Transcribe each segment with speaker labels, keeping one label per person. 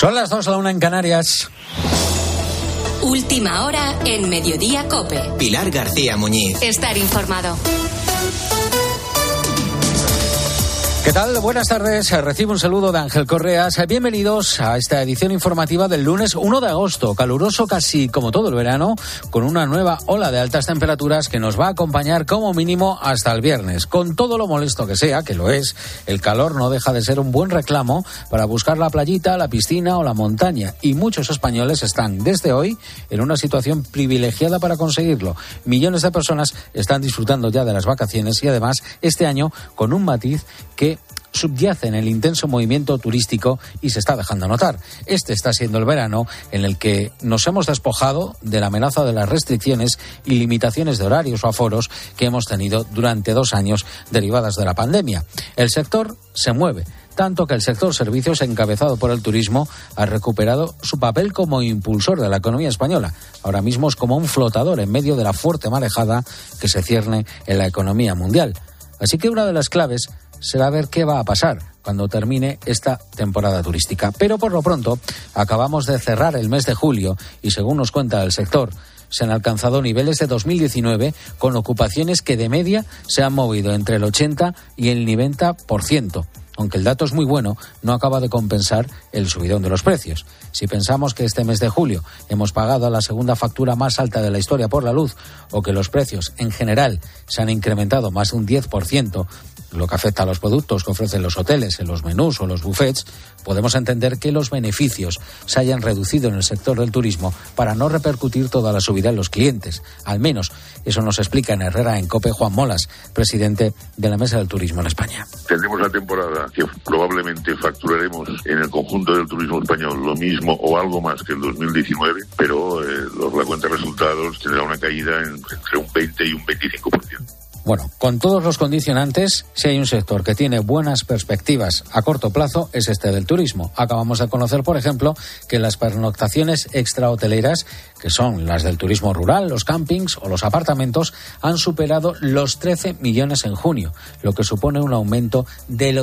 Speaker 1: Son las 2:01 en Canarias.
Speaker 2: Última hora en Mediodía COPE.
Speaker 3: Pilar García Muñiz.
Speaker 2: Estar informado.
Speaker 1: ¿Qué tal? Buenas tardes. Recibo un saludo de Ángel Correas. Bienvenidos a esta edición informativa del lunes 1 de agosto. Caluroso casi como todo el verano, con una nueva ola de altas temperaturas que nos va a acompañar como mínimo hasta el viernes. Con todo lo molesto que sea, que lo es, el calor no deja de ser un buen reclamo para buscar la playita, la piscina o la montaña. Y muchos españoles están desde hoy en una situación privilegiada para conseguirlo. Millones de personas están disfrutando ya de las vacaciones y además este año con un matiz que subyace en el intenso movimiento turístico y se está dejando notar. Este está siendo el verano en el que nos hemos despojado de la amenaza de las restricciones y limitaciones de horarios o aforos que hemos tenido durante 2 años derivadas de la pandemia. El sector se mueve, tanto que el sector servicios, encabezado por el turismo, ha recuperado su papel como impulsor de la economía española. Ahora mismo es como un flotador en medio de la fuerte marejada que se cierne en la economía mundial. Así que una de las claves será ver qué va a pasar cuando termine esta temporada turística. Pero por lo pronto, acabamos de cerrar el mes de julio y según nos cuenta el sector, se han alcanzado niveles de 2019 con ocupaciones que de media se han movido entre el 80 y el 90%. Aunque el dato es muy bueno, no acaba de compensar el subidón de los precios. Si pensamos que este mes de julio hemos pagado la segunda factura más alta de la historia por la luz o que los precios en general se han incrementado más de un 10%, lo que afecta a los productos que ofrecen los hoteles, en los menús o los buffets, podemos entender que los beneficios se hayan reducido en el sector del turismo para no repercutir toda la subida en los clientes. Al menos eso nos explica en Herrera en COPE Juan Molas, presidente de la Mesa del Turismo en España.
Speaker 4: Tendremos la temporada que probablemente facturaremos en el conjunto del turismo español lo mismo o algo más que el 2019, pero la cuenta de resultados tendrá una caída entre un 20 y un 25%.
Speaker 1: Bueno, con todos los condicionantes, si hay un sector que tiene buenas perspectivas a corto plazo, es este del turismo. Acabamos de conocer, por ejemplo, que las pernoctaciones extrahoteleras, que son las del turismo rural, los campings o los apartamentos, han superado los 13 millones en junio, lo que supone un aumento del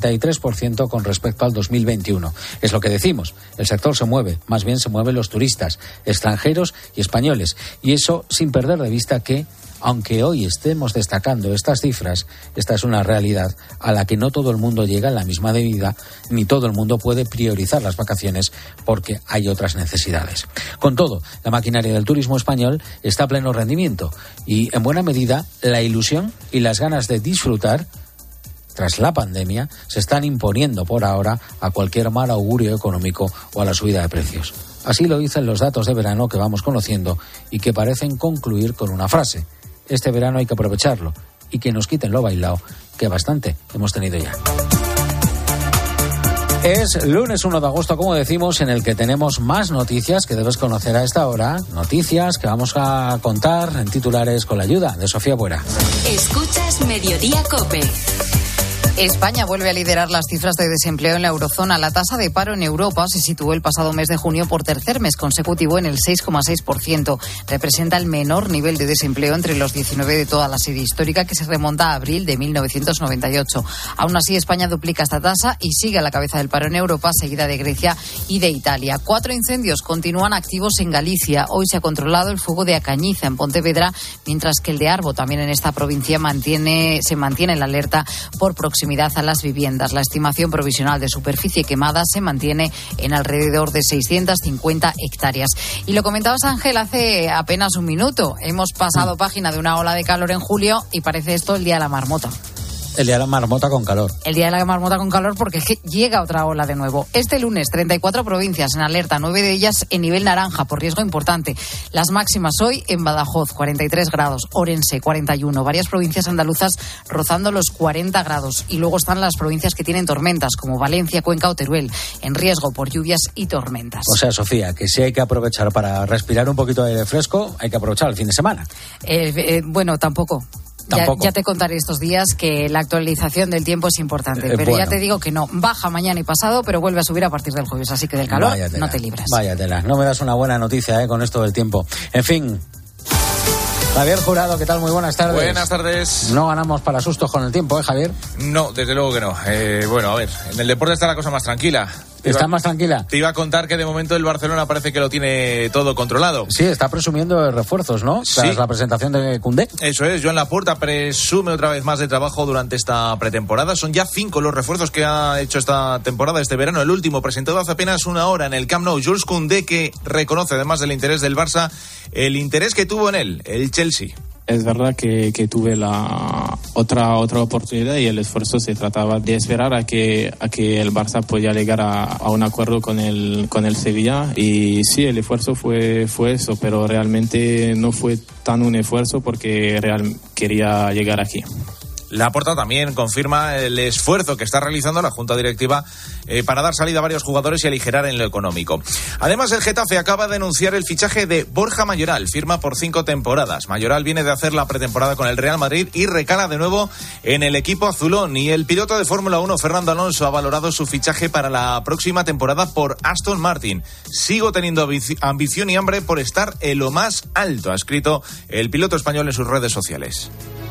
Speaker 1: 83% con respecto al 2021. Es lo que decimos, el sector se mueve, más bien se mueven los turistas, extranjeros y españoles. Y eso sin perder de vista que, aunque hoy estemos destacando estas cifras, esta es una realidad a la que no todo el mundo llega en la misma medida, ni todo el mundo puede priorizar las vacaciones porque hay otras necesidades. Con todo, la maquinaria del turismo español está a pleno rendimiento y, en buena medida, la ilusión y las ganas de disfrutar tras la pandemia se están imponiendo por ahora a cualquier mal augurio económico o a la subida de precios. Así lo dicen los datos de verano que vamos conociendo y que parecen concluir con una frase: este verano hay que aprovecharlo y que nos quiten lo bailao, que bastante hemos tenido ya. Es lunes 1 de agosto, como decimos, en el que tenemos más noticias que debes conocer a esta hora. Noticias que vamos a contar en titulares con la ayuda de Sofía Buera.
Speaker 2: Escuchas Mediodía COPE.
Speaker 5: España vuelve a liderar las cifras de desempleo en la eurozona. La tasa de paro en Europa se situó el pasado mes de junio por tercer mes consecutivo en el 6,6%. Representa el menor nivel de desempleo entre los 19 de toda la serie histórica, que se remonta a abril de 1998. Aún así, España duplica esta tasa y sigue a la cabeza del paro en Europa, seguida de Grecia y de Italia. 4 incendios continúan activos en Galicia. Hoy se ha controlado el fuego de Acañiza, en Pontevedra, mientras que el de Arbo, también en esta provincia, se mantiene en la alerta por proximidad a las viviendas. La estimación provisional de superficie quemada se mantiene en alrededor de 650 hectáreas. Y lo comentabas, Ángel, hace apenas un minuto. Hemos pasado página de una ola de calor en julio y parece esto el día de la marmota.
Speaker 1: El día de la marmota con calor.
Speaker 5: El día de la marmota con calor porque llega otra ola de nuevo. Este lunes, 34 provincias en alerta, 9 de ellas en nivel naranja por riesgo importante. Las máximas hoy en Badajoz, 43 grados, Orense, 41. Varias provincias andaluzas rozando los 40 grados. Y luego están las provincias que tienen tormentas, como Valencia, Cuenca o Teruel, en riesgo por lluvias y tormentas.
Speaker 1: O sea, Sofía, que si hay que aprovechar para respirar un poquito de aire fresco, hay que aprovechar el fin de semana.
Speaker 5: Bueno, tampoco. Ya te contaré estos días que la actualización del tiempo es importante, pero bueno, ya te digo que no, baja mañana y pasado, pero vuelve a subir a partir del jueves, así que del calor no te libras.
Speaker 1: Váyatela, no me das una buena noticia con esto del tiempo. En fin, Javier Jurado, ¿qué tal? Muy buenas tardes.
Speaker 6: Buenas tardes.
Speaker 1: No ganamos para sustos con el tiempo, ¿eh, Javier?
Speaker 6: No, desde luego que no. Bueno, a ver, en el deporte está la cosa más tranquila.
Speaker 1: está más tranquila.
Speaker 3: Te iba a contar que de momento el Barcelona parece que lo tiene todo controlado.
Speaker 1: Sí, está presumiendo de refuerzos, ¿no? Tras la presentación de Koundé.
Speaker 3: Eso es, Joan Laporta presume otra vez más de trabajo durante esta pretemporada. Son ya 5 los refuerzos que ha hecho esta temporada, este verano. El último presentado hace apenas una hora en el Camp Nou, Jules Koundé, que reconoce, además del interés del Barça, el interés que tuvo en él, el Chelsea.
Speaker 6: Es verdad que tuve la otra oportunidad y el esfuerzo se trataba de esperar a que el Barça podía llegar a un acuerdo con el Sevilla, y sí, el esfuerzo fue eso, pero realmente no fue tan un esfuerzo porque quería llegar aquí.
Speaker 3: Laporta también confirma el esfuerzo que está realizando la Junta Directiva para dar salida a varios jugadores y aligerar en lo económico. Además, el Getafe acaba de anunciar el fichaje de Borja Mayoral, firma por 5 temporadas. Mayoral viene de hacer la pretemporada con el Real Madrid y recala de nuevo en el equipo azulón. Y el piloto de Fórmula 1, Fernando Alonso, ha valorado su fichaje para la próxima temporada por Aston Martin. Sigo teniendo ambición y hambre por estar en lo más alto, ha escrito el piloto español en sus redes sociales.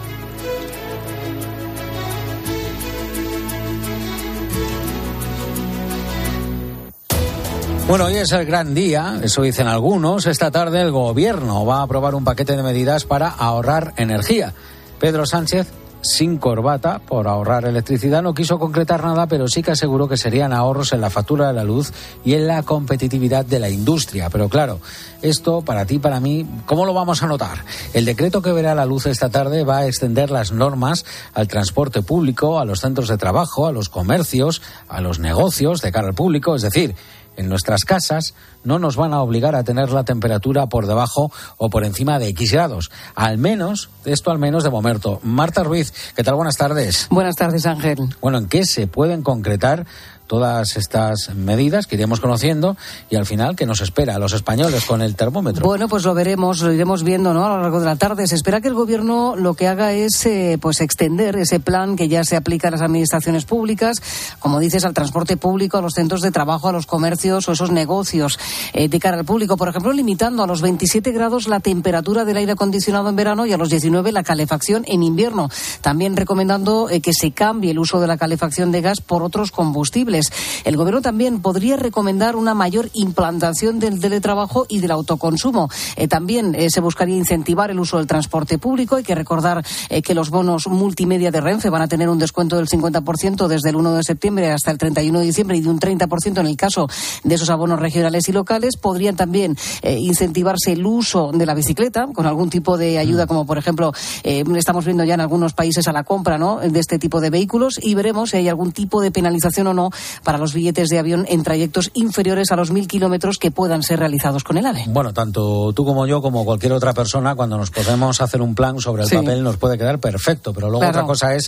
Speaker 1: Bueno, hoy es el gran día, eso dicen algunos. Esta tarde el gobierno va a aprobar un paquete de medidas para ahorrar energía. Pedro Sánchez, sin corbata, por ahorrar electricidad, no quiso concretar nada, pero sí que aseguró que serían ahorros en la factura de la luz y en la competitividad de la industria. Pero claro, esto para ti, para mí, ¿cómo lo vamos a notar? El decreto que verá la luz esta tarde va a extender las normas al transporte público, a los centros de trabajo, a los comercios, a los negocios de cara al público, es decir, en nuestras casas no nos van a obligar a tener la temperatura por debajo o por encima de X grados. Al menos de momento. Marta Ruiz, ¿qué tal? Buenas tardes.
Speaker 7: Buenas tardes, Ángel.
Speaker 1: Bueno, ¿en qué se pueden concretar todas estas medidas que iremos conociendo y al final qué nos espera a los españoles con el termómetro?
Speaker 7: Bueno, pues lo iremos viendo, ¿no? A lo largo de la tarde. Se espera que el gobierno lo que haga es pues extender ese plan que ya se aplica a las administraciones públicas, como dices, al transporte público, a los centros de trabajo, a los comercios o esos negocios de cara al público. Por ejemplo, limitando a los 27 grados la temperatura del aire acondicionado en verano y a los 19 la calefacción en invierno. También recomendando que se cambie el uso de la calefacción de gas por otros combustibles. El gobierno también podría recomendar una mayor implantación del teletrabajo y del autoconsumo. También se buscaría incentivar el uso del transporte público. Hay que recordar que los bonos multimedia de Renfe van a tener un descuento del 50% desde el 1 de septiembre hasta el 31 de diciembre y de un 30% en el caso de esos abonos regionales y locales. Podrían también incentivarse el uso de la bicicleta con algún tipo de ayuda, como por ejemplo estamos viendo ya en algunos países a la compra, ¿no?, de este tipo de vehículos, y veremos si hay algún tipo de penalización o no para los billetes de avión en trayectos inferiores a los 1.000 kilómetros que puedan ser realizados con el AVE.
Speaker 1: Bueno, tanto tú como yo, como cualquier otra persona, cuando nos podemos hacer un plan sobre el papel nos puede quedar perfecto, pero luego otra cosa es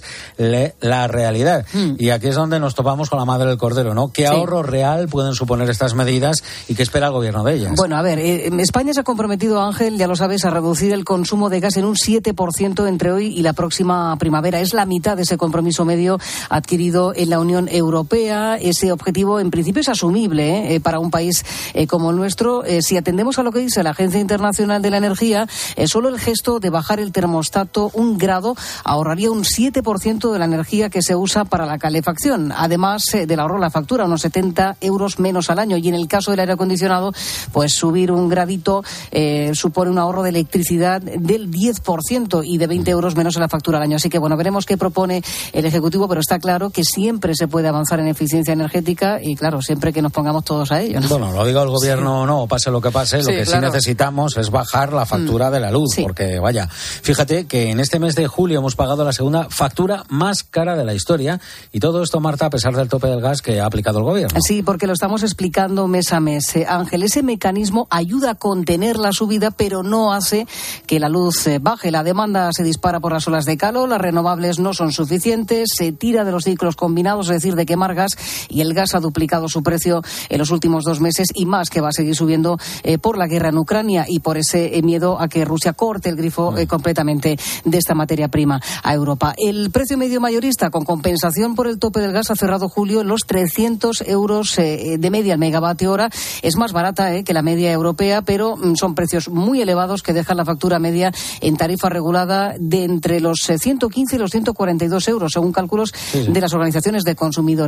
Speaker 1: la realidad. Y aquí es donde nos topamos con la madre del cordero, ¿no? ¿Qué ahorro real pueden suponer estas medidas y qué espera el gobierno de ellas?
Speaker 7: Bueno, a ver, España se ha comprometido, Ángel, ya lo sabes, a reducir el consumo de gas en un 7% entre hoy y la próxima primavera. Es la mitad de ese compromiso medio adquirido en la Unión Europea. Ese objetivo en principio es asumible para un país como el nuestro. Si atendemos a lo que dice la Agencia Internacional de la Energía, solo el gesto de bajar el termostato 1 grado ahorraría un 7% de la energía que se usa para la calefacción. Además del ahorro de la factura, unos 70 euros menos al año. Y en el caso del aire acondicionado, pues subir 1 gradito supone un ahorro de electricidad del 10% y de 20 euros menos en la factura al año. Así que bueno, veremos qué propone el Ejecutivo, pero está claro que siempre se puede avanzar en eficiencia energética y claro, siempre que nos pongamos todos a ello, ¿no?
Speaker 1: Bueno, lo diga el gobierno o no, pase lo que pase, lo que sí necesitamos es bajar la factura de la luz, porque vaya, fíjate que en este mes de julio hemos pagado la segunda factura más cara de la historia, y todo esto, Marta, a pesar del tope del gas que ha aplicado el gobierno.
Speaker 7: Sí, porque lo estamos explicando mes a mes, Ángel. Ese mecanismo ayuda a contener la subida, pero no hace que la luz baje. La demanda se dispara por las olas de calor, las renovables no son suficientes, se tira de los ciclos combinados, es decir, de quemar gas, y el gas ha duplicado su precio en los últimos 2 meses y más, que va a seguir subiendo por la guerra en Ucrania y por ese miedo a que Rusia corte el grifo completamente de esta materia prima a Europa. El precio medio mayorista con compensación por el tope del gas ha cerrado julio en los 300 euros de media al megavatio hora. Es más barata que la media europea, pero son precios muy elevados que dejan la factura media en tarifa regulada de entre los 115 y los 142 euros, según cálculos de las organizaciones de consumidores.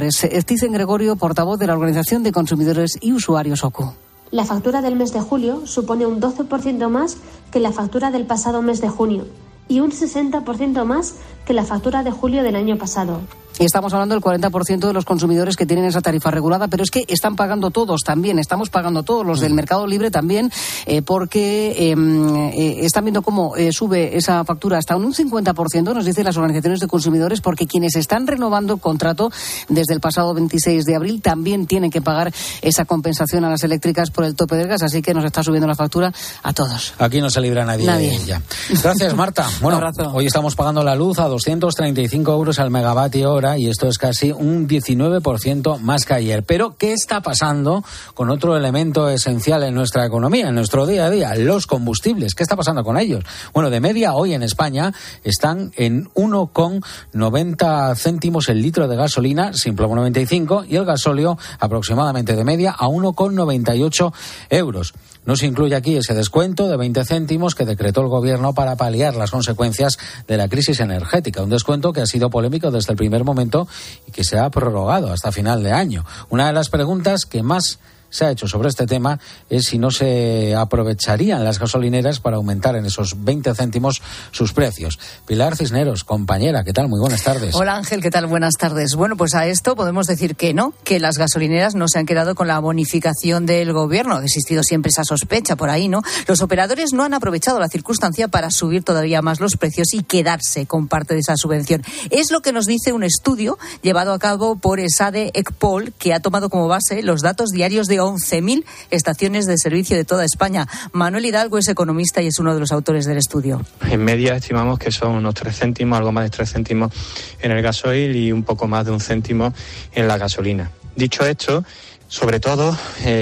Speaker 7: Thyssen Gregorio, portavoz de la Organización de Consumidores y Usuarios OCU.
Speaker 8: La factura del mes de julio supone un 12% más que la factura del pasado mes de junio y un 60% más que la factura de julio del año pasado.
Speaker 7: Y estamos hablando del 40% de los consumidores que tienen esa tarifa regulada, pero es que están pagando todos también, estamos pagando todos, los del mercado libre también, porque están viendo cómo sube esa factura hasta un 50%, nos dicen las organizaciones de consumidores, porque quienes están renovando el contrato desde el pasado 26 de abril también tienen que pagar esa compensación a las eléctricas por el tope del gas, así que nos está subiendo la factura a todos.
Speaker 1: Aquí no se libra nadie. Ya. Gracias, Marta. Bueno, hoy estamos pagando la luz a 235 euros al megavatio hora, y esto es casi un 19% más que ayer. Pero, ¿qué está pasando con otro elemento esencial en nuestra economía, en nuestro día a día? Los combustibles. ¿Qué está pasando con ellos? Bueno, de media hoy en España están en 1,90 céntimos el litro de gasolina, sin plomo 95, y el gasóleo aproximadamente de media a 1,98 euros. No se incluye aquí ese descuento de 20 céntimos que decretó el Gobierno para paliar las consecuencias de la crisis energética. Un descuento que ha sido polémico desde el primer momento y que se ha prorrogado hasta final de año. Una de las preguntas que más se ha hecho sobre este tema es si no se aprovecharían las gasolineras para aumentar en esos 20 céntimos sus precios. Pilar Cisneros, compañera, ¿qué tal? Muy buenas tardes.
Speaker 9: Hola Ángel, ¿qué tal? Buenas tardes. Bueno, pues a esto podemos decir que no, que las gasolineras no se han quedado con la bonificación del Gobierno. Ha existido siempre esa sospecha por ahí, ¿no? Los operadores no han aprovechado la circunstancia para subir todavía más los precios y quedarse con parte de esa subvención. Es lo que nos dice un estudio llevado a cabo por ESADE Ecpol, que ha tomado como base los datos diarios de 11.000 estaciones de servicio de toda España. Manuel Hidalgo es economista y es uno de los autores del estudio.
Speaker 10: En media estimamos que son unos 3 céntimos, algo más de 3 céntimos en el gasoil y un poco más de 1 céntimo en la gasolina. Dicho esto, sobre todo,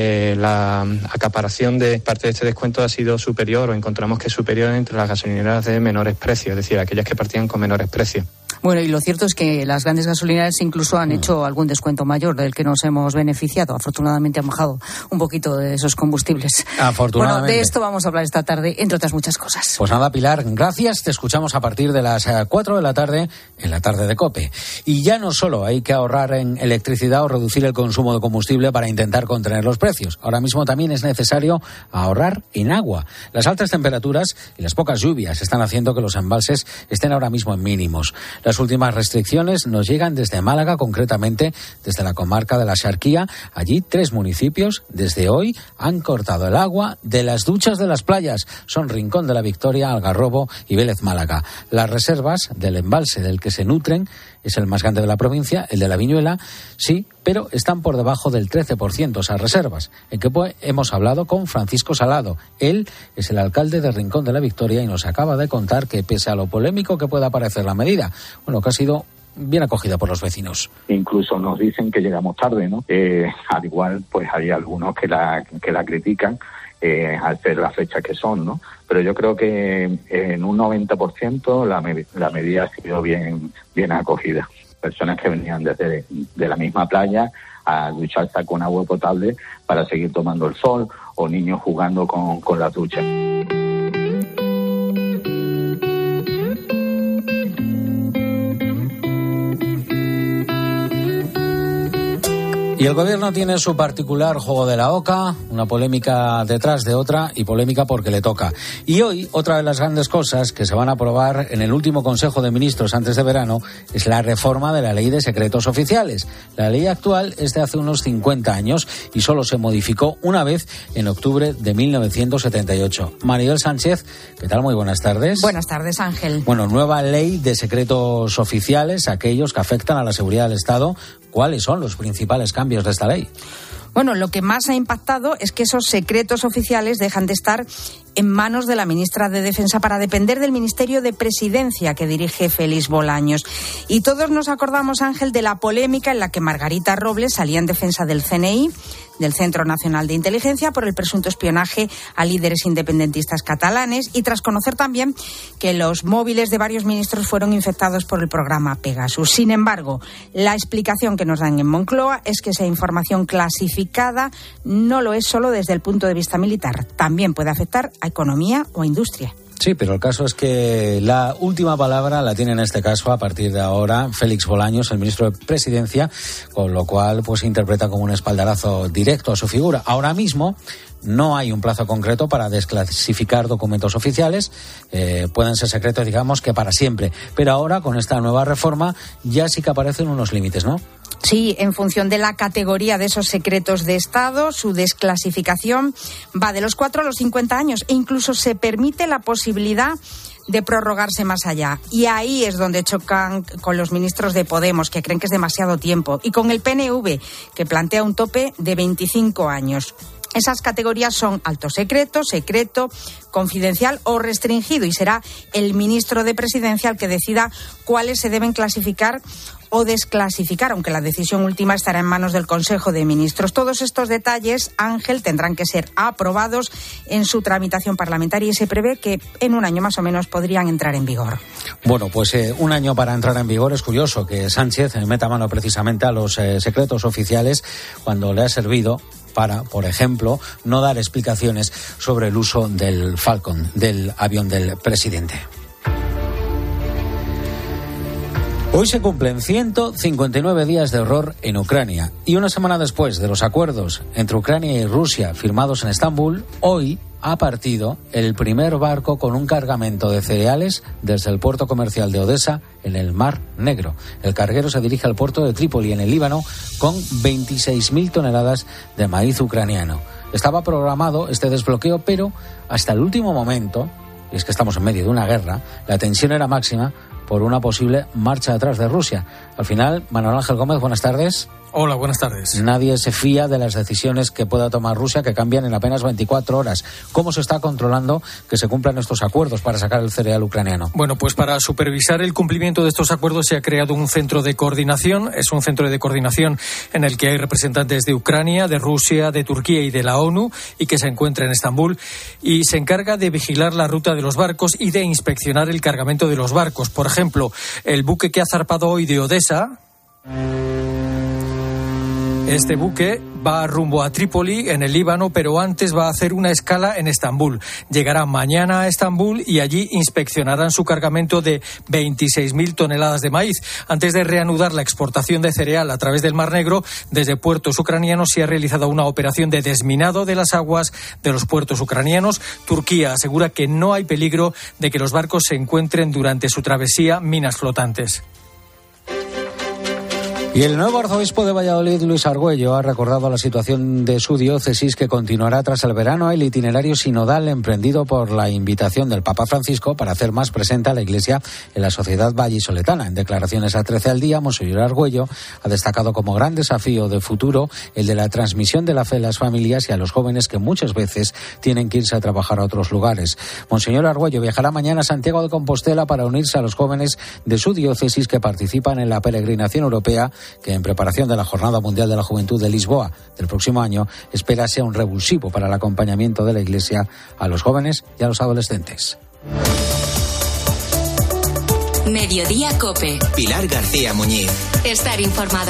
Speaker 10: la acaparación de parte de este descuento ha sido superior, o encontramos que es superior entre las gasolineras de menores precios, es decir, aquellas que partían con menores precios.
Speaker 9: Bueno, y lo cierto es que las grandes gasolineras incluso han hecho algún descuento mayor del que nos hemos beneficiado. Afortunadamente han bajado un poquito de esos combustibles.
Speaker 1: Afortunadamente.
Speaker 9: Bueno, de esto vamos a hablar esta tarde, entre otras muchas cosas.
Speaker 1: Pues nada, Pilar, gracias. Te escuchamos a partir de las 4 de la tarde en la tarde de COPE. Y ya no solo hay que ahorrar en electricidad o reducir el consumo de combustible para intentar contener los precios. Ahora mismo también es necesario ahorrar en agua. Las altas temperaturas y las pocas lluvias están haciendo que los embalses estén ahora mismo en mínimos. Las últimas restricciones nos llegan desde Málaga, concretamente desde la comarca de la Xarquía. Allí 3 municipios desde hoy han cortado el agua de las duchas de las playas. Son Rincón de la Victoria, Algarrobo y Vélez Málaga. Las reservas del embalse del que se nutren es el más grande de la provincia, el de la Viñuela, sí, pero están por debajo del 13% esas reservas. En que hemos hablado con Francisco Salado. Él es el alcalde de Rincón de la Victoria y nos acaba de contar que, pese a lo polémico que pueda parecer la medida, bueno, que ha sido bien acogida por los vecinos.
Speaker 11: Incluso nos dicen que llegamos tarde, ¿no? Al igual, pues hay algunos que la critican al ser las fechas que son, ¿no? Pero yo creo que en un 90% la medida ha sido bien acogida. Personas que venían desde de la misma playa a ducharse con agua potable para seguir tomando el sol, o niños jugando con las duchas.
Speaker 1: Y el Gobierno tiene su particular juego de la oca, una polémica detrás de otra, y polémica porque le toca. Y hoy, otra de las grandes cosas que se van a aprobar en el último Consejo de Ministros antes de verano es la reforma de la Ley de Secretos Oficiales. La ley actual es de hace unos 50 años y solo se modificó una vez en octubre de 1978. Maribel Sánchez, ¿qué tal? Muy buenas tardes.
Speaker 9: Buenas tardes, Ángel.
Speaker 1: Bueno, nueva Ley de Secretos Oficiales, aquellos que afectan a la seguridad del Estado. ¿Cuáles son los principales cambios de esta ley?
Speaker 9: Bueno, lo que más ha impactado es que esos secretos oficiales dejan de estar en manos de la ministra de Defensa para depender del Ministerio de Presidencia que dirige Félix Bolaños. Y todos nos acordamos, Ángel, de la polémica en la que Margarita Robles salía en defensa del CNI, del Centro Nacional de Inteligencia, por el presunto espionaje a líderes independentistas catalanes, y tras conocer también que los móviles de varios ministros fueron infectados por el programa Pegasus. Sin embargo, la explicación que nos dan en Moncloa es que esa información clasificada no lo es solo desde el punto de vista militar, también puede afectar a economía o a industria.
Speaker 1: Sí, pero el caso es que la última palabra la tiene en este caso, a partir de ahora, Félix Bolaños, el ministro de Presidencia, con lo cual pues se interpreta como un espaldarazo directo a su figura. Ahora mismo no hay un plazo concreto para desclasificar documentos oficiales, pueden ser secretos, digamos, que para siempre. Pero ahora, con esta nueva reforma, ya sí que aparecen unos límites, ¿no?
Speaker 9: Sí, en función de la categoría de esos secretos de Estado, su desclasificación va de los 4 a los 50 años e incluso se permite la posibilidad de prorrogarse más allá. Y ahí es donde chocan con los ministros de Podemos, que creen que es demasiado tiempo, y con el PNV, que plantea un tope de 25 años. Esas categorías son alto secreto, secreto, confidencial o restringido, y será el ministro de Presidencia el que decida cuáles se deben clasificar o desclasificar, aunque la decisión última estará en manos del Consejo de Ministros. Todos estos detalles, Ángel, tendrán que ser aprobados en su tramitación parlamentaria y se prevé que en un año más o menos podrían entrar en vigor.
Speaker 1: Bueno, pues un año para entrar en vigor. Es curioso que Sánchez meta mano precisamente a los secretos oficiales cuando le ha servido para, por ejemplo, no dar explicaciones sobre el uso del Falcon, del avión del presidente. Hoy se cumplen 159 días de horror en Ucrania y una semana después de los acuerdos entre Ucrania y Rusia firmados en Estambul, hoy ha partido el primer barco con un cargamento de cereales desde el puerto comercial de Odesa en el Mar Negro. El carguero se dirige al puerto de Trípoli en el Líbano con 26.000 toneladas de maíz ucraniano. Estaba programado este desbloqueo, pero hasta el último momento, y es que estamos en medio de una guerra, la tensión era máxima por una posible marcha atrás de Rusia. Al final, Manuel Ángel Gómez, buenas tardes.
Speaker 12: Hola, buenas tardes.
Speaker 1: Nadie se fía de las decisiones que pueda tomar Rusia, que cambian en apenas 24 horas. ¿Cómo se está controlando que se cumplan estos acuerdos para sacar el cereal ucraniano?
Speaker 12: Bueno, pues para supervisar el cumplimiento de estos acuerdos se ha creado un centro de coordinación. Es un centro de coordinación en el que hay representantes de Ucrania, de Rusia, de Turquía y de la ONU, y que se encuentra en Estambul, y se encarga de vigilar la ruta de los barcos y de inspeccionar el cargamento de los barcos. Por ejemplo, el buque que ha zarpado hoy de Odesa. Este buque va rumbo a Trípoli, en el Líbano, pero antes va a hacer una escala en Estambul. Llegará mañana a Estambul y allí inspeccionarán su cargamento de 26.000 toneladas de maíz. Antes de reanudar la exportación de cereal a través del Mar Negro, desde puertos ucranianos se ha realizado una operación de desminado de las aguas de los puertos ucranianos. Turquía asegura que no hay peligro de que los barcos se encuentren durante su travesía minas flotantes.
Speaker 1: Y el nuevo arzobispo de Valladolid, Luis Argüello, ha recordado la situación de su diócesis que continuará tras el verano, el itinerario sinodal emprendido por la invitación del Papa Francisco para hacer más presente a la Iglesia en la sociedad vallisoletana. En declaraciones a 13 al día, Monseñor Argüello ha destacado como gran desafío de futuro el de la transmisión de la fe a las familias y a los jóvenes que muchas veces tienen que irse a trabajar a otros lugares. Monseñor Argüello viajará mañana a Santiago de Compostela para unirse a los jóvenes de su diócesis que participan en la peregrinación europea que en preparación de la Jornada Mundial de la Juventud de Lisboa del próximo año espera sea un revulsivo para el acompañamiento de la Iglesia a los jóvenes y a los adolescentes.
Speaker 2: Mediodía COPE.
Speaker 13: Pilar García Muñiz.
Speaker 2: Estar informado.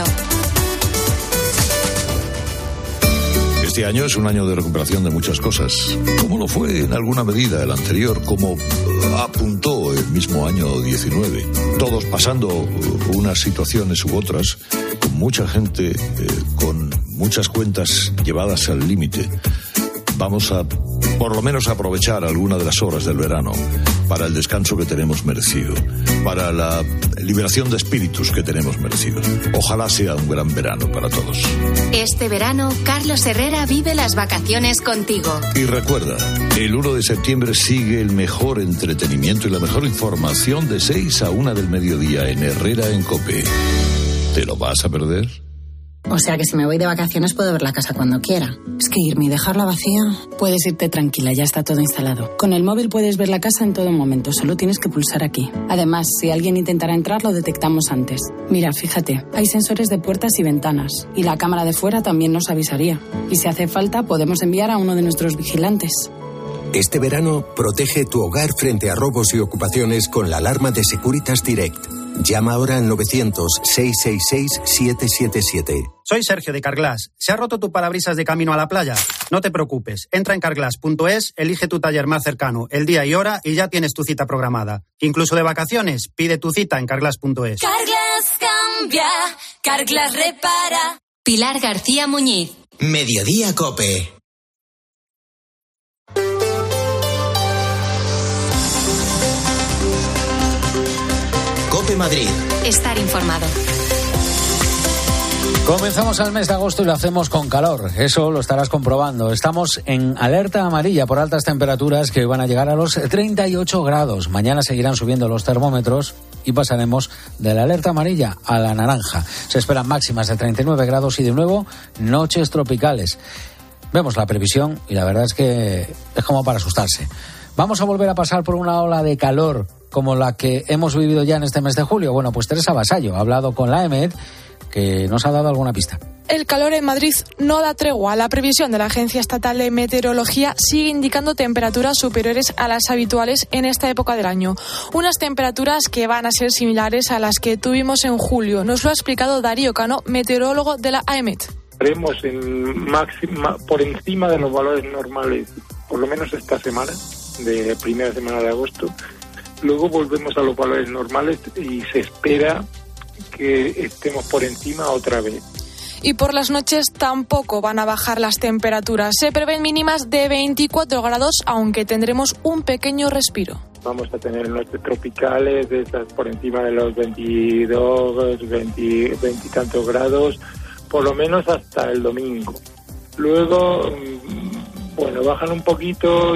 Speaker 14: Este año es un año de recuperación de muchas cosas, como lo fue en alguna medida el anterior, como apuntó el mismo año 19. Todos pasando unas situaciones u otras, con mucha gente, con muchas cuentas llevadas al límite. Vamos a, por lo menos, aprovechar alguna de las horas del verano para el descanso que tenemos merecido, para la liberación de espíritus que tenemos merecido. Ojalá sea un gran verano para todos.
Speaker 2: Este verano, Carlos Herrera vive las vacaciones contigo.
Speaker 14: Y recuerda, el 1 de septiembre sigue el mejor entretenimiento y la mejor información de 6 a 1 del mediodía en Herrera en COPE. ¿Te lo vas a perder?
Speaker 15: O sea que si me voy de vacaciones puedo ver la casa cuando quiera. Es que irme y dejarla vacía... Puedes irte tranquila, ya está todo instalado. Con el móvil puedes ver la casa en todo momento, solo tienes que pulsar aquí. Además, si alguien intentara entrar, lo detectamos antes. Mira, fíjate, hay sensores de puertas y ventanas. Y la cámara de fuera también nos avisaría. Y si hace falta, podemos enviar a uno de nuestros vigilantes.
Speaker 13: Este verano, protege tu hogar frente a robos y ocupaciones con la alarma de Securitas Direct. Llama ahora al 900-666-777.
Speaker 16: Soy Sergio de Carglass. ¿Se ha roto tu parabrisas de camino a la playa? No te preocupes. Entra en carglass.es, elige tu taller más cercano, el día y hora y ya tienes tu cita programada. Incluso de vacaciones, pide tu cita en carglass.es.
Speaker 2: Carglass cambia, Carglass repara. Pilar García Muñiz.
Speaker 13: Mediodía COPE. COPE Madrid.
Speaker 2: Estar informado.
Speaker 1: Comenzamos el mes de agosto y lo hacemos con calor, eso lo estarás comprobando. Estamos en alerta amarilla por altas temperaturas que van a llegar a los 38 grados. Mañana seguirán subiendo los termómetros y pasaremos de la alerta amarilla a la naranja. Se esperan máximas de 39 grados y de nuevo noches tropicales. Vemos la previsión y la verdad es que es como para asustarse. Vamos a volver a pasar por una ola de calor como la que hemos vivido ya en este mes de julio. Bueno, pues Teresa Vasallo ha hablado con la EMET, que nos ha dado alguna pista.
Speaker 17: El calor en Madrid no da tregua. La previsión de la Agencia Estatal de Meteorología sigue indicando temperaturas superiores a las habituales en esta época del año. Unas temperaturas que van a ser similares a las que tuvimos en julio. Nos lo ha explicado Darío Cano, meteorólogo de la AEMET.
Speaker 18: Estaremos por encima de los valores normales, por lo menos esta semana, de primera semana de agosto. Luego volvemos a los valores normales y se espera que estemos por encima otra vez.
Speaker 17: Y por las noches tampoco van a bajar las temperaturas. Se prevén mínimas de 24 grados, aunque tendremos un pequeño respiro.
Speaker 18: Vamos a tener noches tropicales de esas por encima de los 22, 20 y tantos grados, por lo menos hasta el domingo. Luego, bueno, bajan un poquito,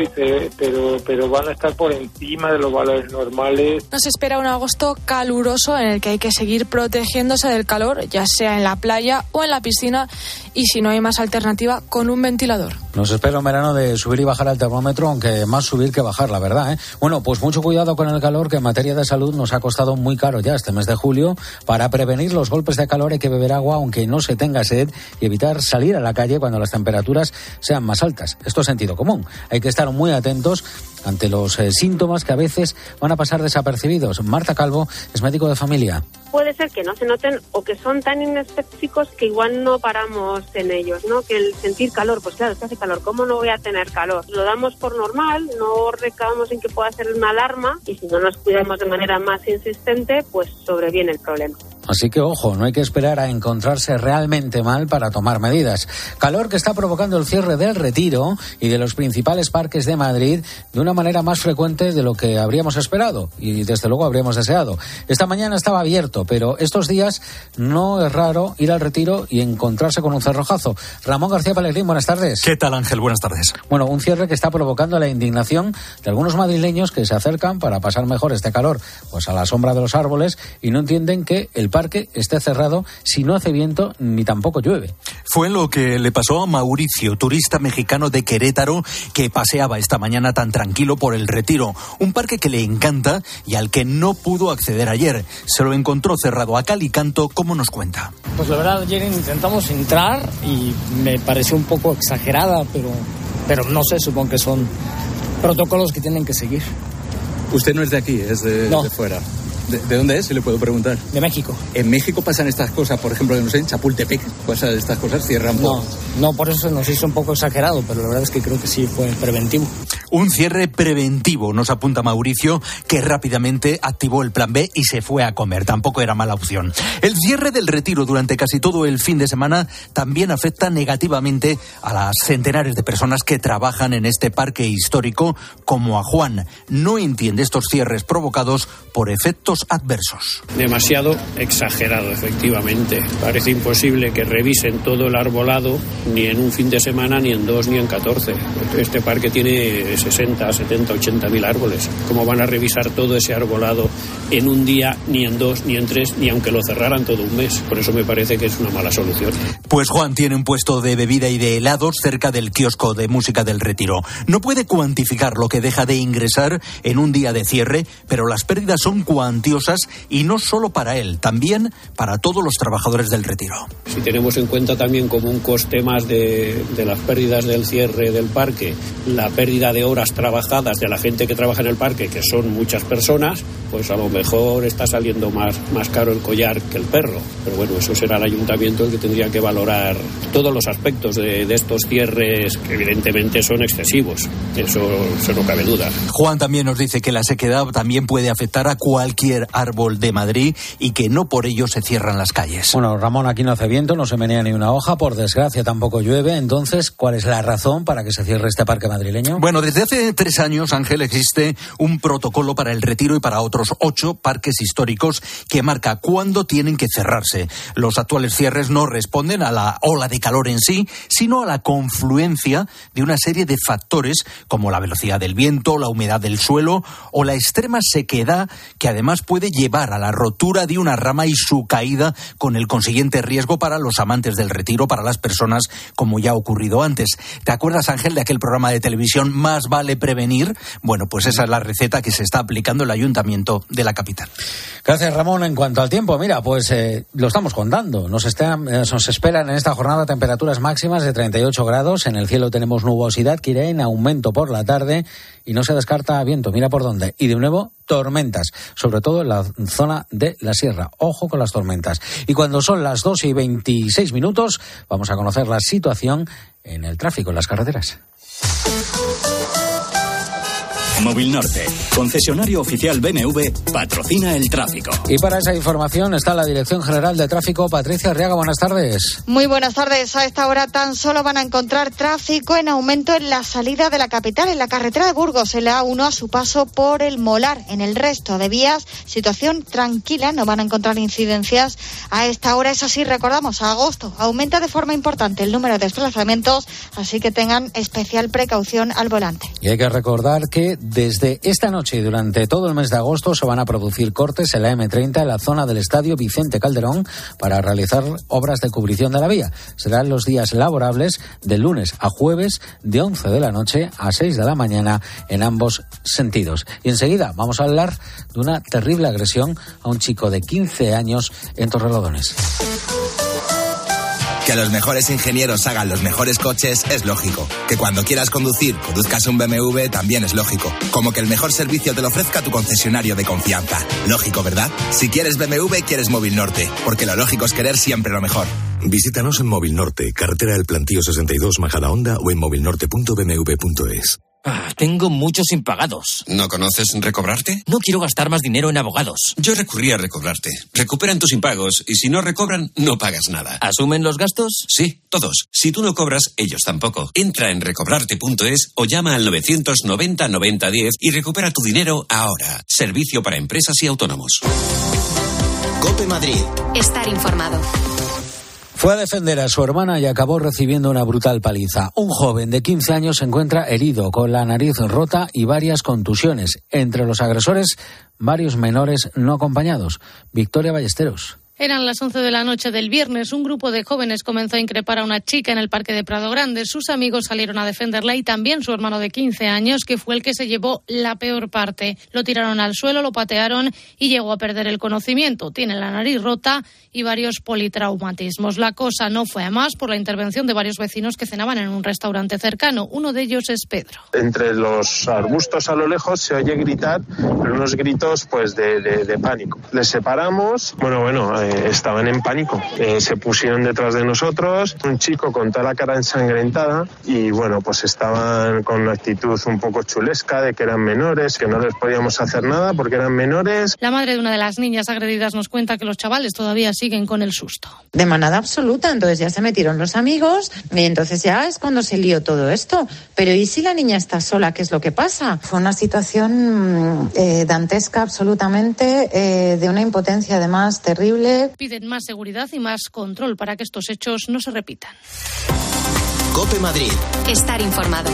Speaker 18: pero van a estar por encima de los valores normales.
Speaker 17: Nos espera un agosto caluroso en el que hay que seguir protegiéndose del calor, ya sea en la playa o en la piscina, y si no hay más alternativa, con un ventilador.
Speaker 1: Nos espera un verano de subir y bajar el termómetro, aunque más subir que bajar, la verdad, ¿eh? Bueno, pues mucho cuidado con el calor, que en materia de salud nos ha costado muy caro ya este mes de julio. Para prevenir los golpes de calor hay que beber agua aunque no se tenga sed y evitar salir a la calle cuando las temperaturas sean más altas. Esto es sentido común. Hay que estar muy atentos ante los síntomas que a veces van a pasar desapercibidos. Marta Calvo es médico de familia.
Speaker 19: Puede ser que no se noten o que son tan inespecíficos que igual no paramos en ellos, ¿no? Que el sentir calor, pues claro, es que hace calor, ¿cómo no voy a tener calor? Lo damos por normal, no recaamos en que pueda ser una alarma y si no nos cuidamos de manera más insistente, pues sobreviene el problema.
Speaker 1: Así que ojo, no hay que esperar a encontrarse realmente mal para tomar medidas. Calor que está provocando el cierre del Retiro y de los principales parques de Madrid de una manera más frecuente de lo que habríamos esperado y desde luego habríamos deseado. Esta mañana estaba abierto, pero estos días no es raro ir al Retiro y encontrarse con un cerrojazo. Ramón García Pellegrín, buenas tardes.
Speaker 20: ¿Qué tal, Ángel? Buenas tardes.
Speaker 1: Bueno, un cierre que está provocando la indignación de algunos madrileños que se acercan para pasar mejor este calor, pues a la sombra de los árboles, y no entienden que el parque esté cerrado si no hace viento ni tampoco llueve.
Speaker 20: Fue lo que le pasó a Mauricio, turista mexicano de Querétaro, que paseaba esta mañana tan tranquilo por el Retiro, un parque que le encanta y al que no pudo acceder ayer. Se lo encontró cerrado a cal y canto, como nos cuenta.
Speaker 21: Pues la verdad, ayer intentamos entrar y me pareció un poco exagerada, pero no sé, supongo que son protocolos que tienen que seguir.
Speaker 22: Usted no es de aquí, es de fuera. ¿De dónde es, si le puedo preguntar?
Speaker 21: De México.
Speaker 22: ¿En México pasan estas cosas? Por ejemplo, no sé, en Chapultepec, estas cosas cierran por...
Speaker 21: No, por eso nos hizo un poco exagerado, pero la verdad es que creo que sí fue preventivo.
Speaker 20: Un cierre preventivo, nos apunta Mauricio, que rápidamente activó el plan B y se fue a comer. Tampoco era mala opción. El cierre del Retiro durante casi todo el fin de semana también afecta negativamente a las centenares de personas que trabajan en este parque histórico, como a Juan. No entiende estos cierres provocados por efectos adversos.
Speaker 23: Demasiado exagerado, efectivamente. Parece imposible que revisen todo el arbolado ni en un fin de semana, ni en 2, ni en 14. Este parque tiene 60, 70, 80 mil árboles. ¿Cómo van a revisar todo ese arbolado en un día, ni en 2, ni en 3, ni aunque lo cerraran todo un mes? Por eso me parece que es una mala solución.
Speaker 20: Pues Juan tiene un puesto de bebida y de helados cerca del kiosco de música del Retiro. No puede cuantificar lo que deja de ingresar en un día de cierre, pero las pérdidas son cuantiosas y no solo para él, también para todos los trabajadores del Retiro.
Speaker 23: Si tenemos en cuenta también como un coste más de las pérdidas del cierre del parque, la pérdida de horas trabajadas de la gente que trabaja en el parque, que son muchas personas, pues a lo mejor está saliendo más caro el collar que el perro. Pero bueno, eso será el ayuntamiento el que tendría que valorar todos los aspectos de estos cierres, que evidentemente son excesivos. Eso no cabe duda.
Speaker 20: Juan también nos dice que la sequedad también puede afectar a cualquier árbol de Madrid y que no por ello se cierran las calles.
Speaker 1: Bueno, Ramón, aquí no hace viento, no se menea ni una hoja, por desgracia tampoco llueve. Entonces, ¿cuál es la razón para que se cierre este parque madrileño?
Speaker 20: Bueno, desde hace 3 años, Ángel, existe un protocolo para el Retiro y para otros 8 parques históricos que marca cuándo tienen que cerrarse. Los actuales cierres no responden a la ola de calor en sí, sino a la confluencia de una serie de factores como la velocidad del viento, la humedad del suelo o la extrema sequedad, que además puede llevar a la rotura de una rama y su caída, con el consiguiente riesgo para los amantes del retiro, para las personas, como ya ha ocurrido antes. ¿Te acuerdas, Ángel, de aquel programa de televisión Más vale prevenir? Bueno, pues esa es la receta que se está aplicando en el ayuntamiento de la capital.
Speaker 1: Gracias, Ramón. En cuanto al tiempo, mira, pues lo estamos contando. Nos esperan en esta jornada temperaturas máximas de 38 grados. En el cielo tenemos nubosidad que irá en aumento por la tarde y no se descarta viento, mira por dónde. Y de nuevo, tormentas, sobre todo en la zona de la sierra. Ojo con las tormentas. Y cuando son las 2:26, vamos a conocer la situación en el tráfico en las carreteras.
Speaker 4: Móvil Norte, concesionario oficial BMW, patrocina el tráfico.
Speaker 1: Y para esa información está la Dirección General de Tráfico, Patricia Arriaga. Buenas tardes.
Speaker 5: Muy buenas tardes. A esta hora tan solo van a encontrar tráfico en aumento en la salida de la capital, en la carretera de Burgos, en la A1 a su paso por el Molar. En el resto de vías, situación tranquila, no van a encontrar incidencias a esta hora. Eso sí, recordamos, a agosto aumenta de forma importante el número de desplazamientos, así que tengan especial precaución al volante.
Speaker 1: Y hay que recordar que desde esta noche y durante todo el mes de agosto se van a producir cortes en la M30 en la zona del Estadio Vicente Calderón para realizar obras de cubrición de la vía. Serán los días laborables de lunes a jueves de 11 de la noche a 6 de la mañana en ambos sentidos. Y enseguida vamos a hablar de una terrible agresión a un chico de 15 años en Torrelodones.
Speaker 6: Que los mejores ingenieros hagan los mejores coches es lógico. Que cuando quieras conduzcas un BMW también es lógico. Como que el mejor servicio te lo ofrezca tu concesionario de confianza. Lógico, ¿verdad? Si quieres BMW, quieres Móvil Norte. Porque lo lógico es querer siempre lo mejor.
Speaker 24: Visítanos en Móvil Norte, carretera del Plantío 62, Majadahonda, o en movilnorte.bmw.es.
Speaker 25: Tengo muchos impagados.
Speaker 26: ¿No conoces Recobrarte?
Speaker 25: No quiero gastar más dinero en abogados.
Speaker 26: Yo recurrí a Recobrarte. Recuperan tus impagos y si no recobran, no pagas nada.
Speaker 25: ¿Asumen los gastos?
Speaker 26: Sí, todos. Si tú no cobras, ellos tampoco. Entra en recobrarte.es o llama al 990 90 10 y recupera tu dinero ahora. Servicio para empresas y autónomos.
Speaker 13: COPE Madrid.
Speaker 2: Estar informado.
Speaker 1: Fue a defender a su hermana y acabó recibiendo una brutal paliza. Un joven de 15 años se encuentra herido, con la nariz rota y varias contusiones. Entre los agresores, varios menores no acompañados. Victoria Ballesteros.
Speaker 27: Eran las 11 de la noche del viernes. Un grupo de jóvenes comenzó a increpar a una chica en el parque de Prado Grande. Sus amigos salieron a defenderla y también su hermano de 15 años, que fue el que se llevó la peor parte. Lo tiraron al suelo, lo patearon y llegó a perder el conocimiento. Tiene la nariz rota y varios politraumatismos. La cosa no fue a más por la intervención de varios vecinos que cenaban en un restaurante cercano. Uno de ellos es Pedro.
Speaker 28: Entre los arbustos a lo lejos se oye gritar, pero unos gritos pues de pánico. Les separamos, estaban en pánico. Se pusieron detrás de nosotros, un chico con toda la cara ensangrentada y pues estaban con una actitud un poco chulesca de que eran menores, que no les podíamos hacer nada porque eran menores.
Speaker 27: La madre de una de las niñas agredidas nos cuenta que los chavales todavía siguen con el susto.
Speaker 29: De manada absoluta, entonces ya se metieron los amigos y entonces ya es cuando se lió todo esto. Pero ¿y si la niña está sola? ¿Qué es lo que pasa? Fue una situación dantesca absolutamente, de una impotencia además terrible.
Speaker 27: Piden más seguridad y más control para que estos hechos no se repitan.
Speaker 13: COPE Madrid.
Speaker 2: Estar informado.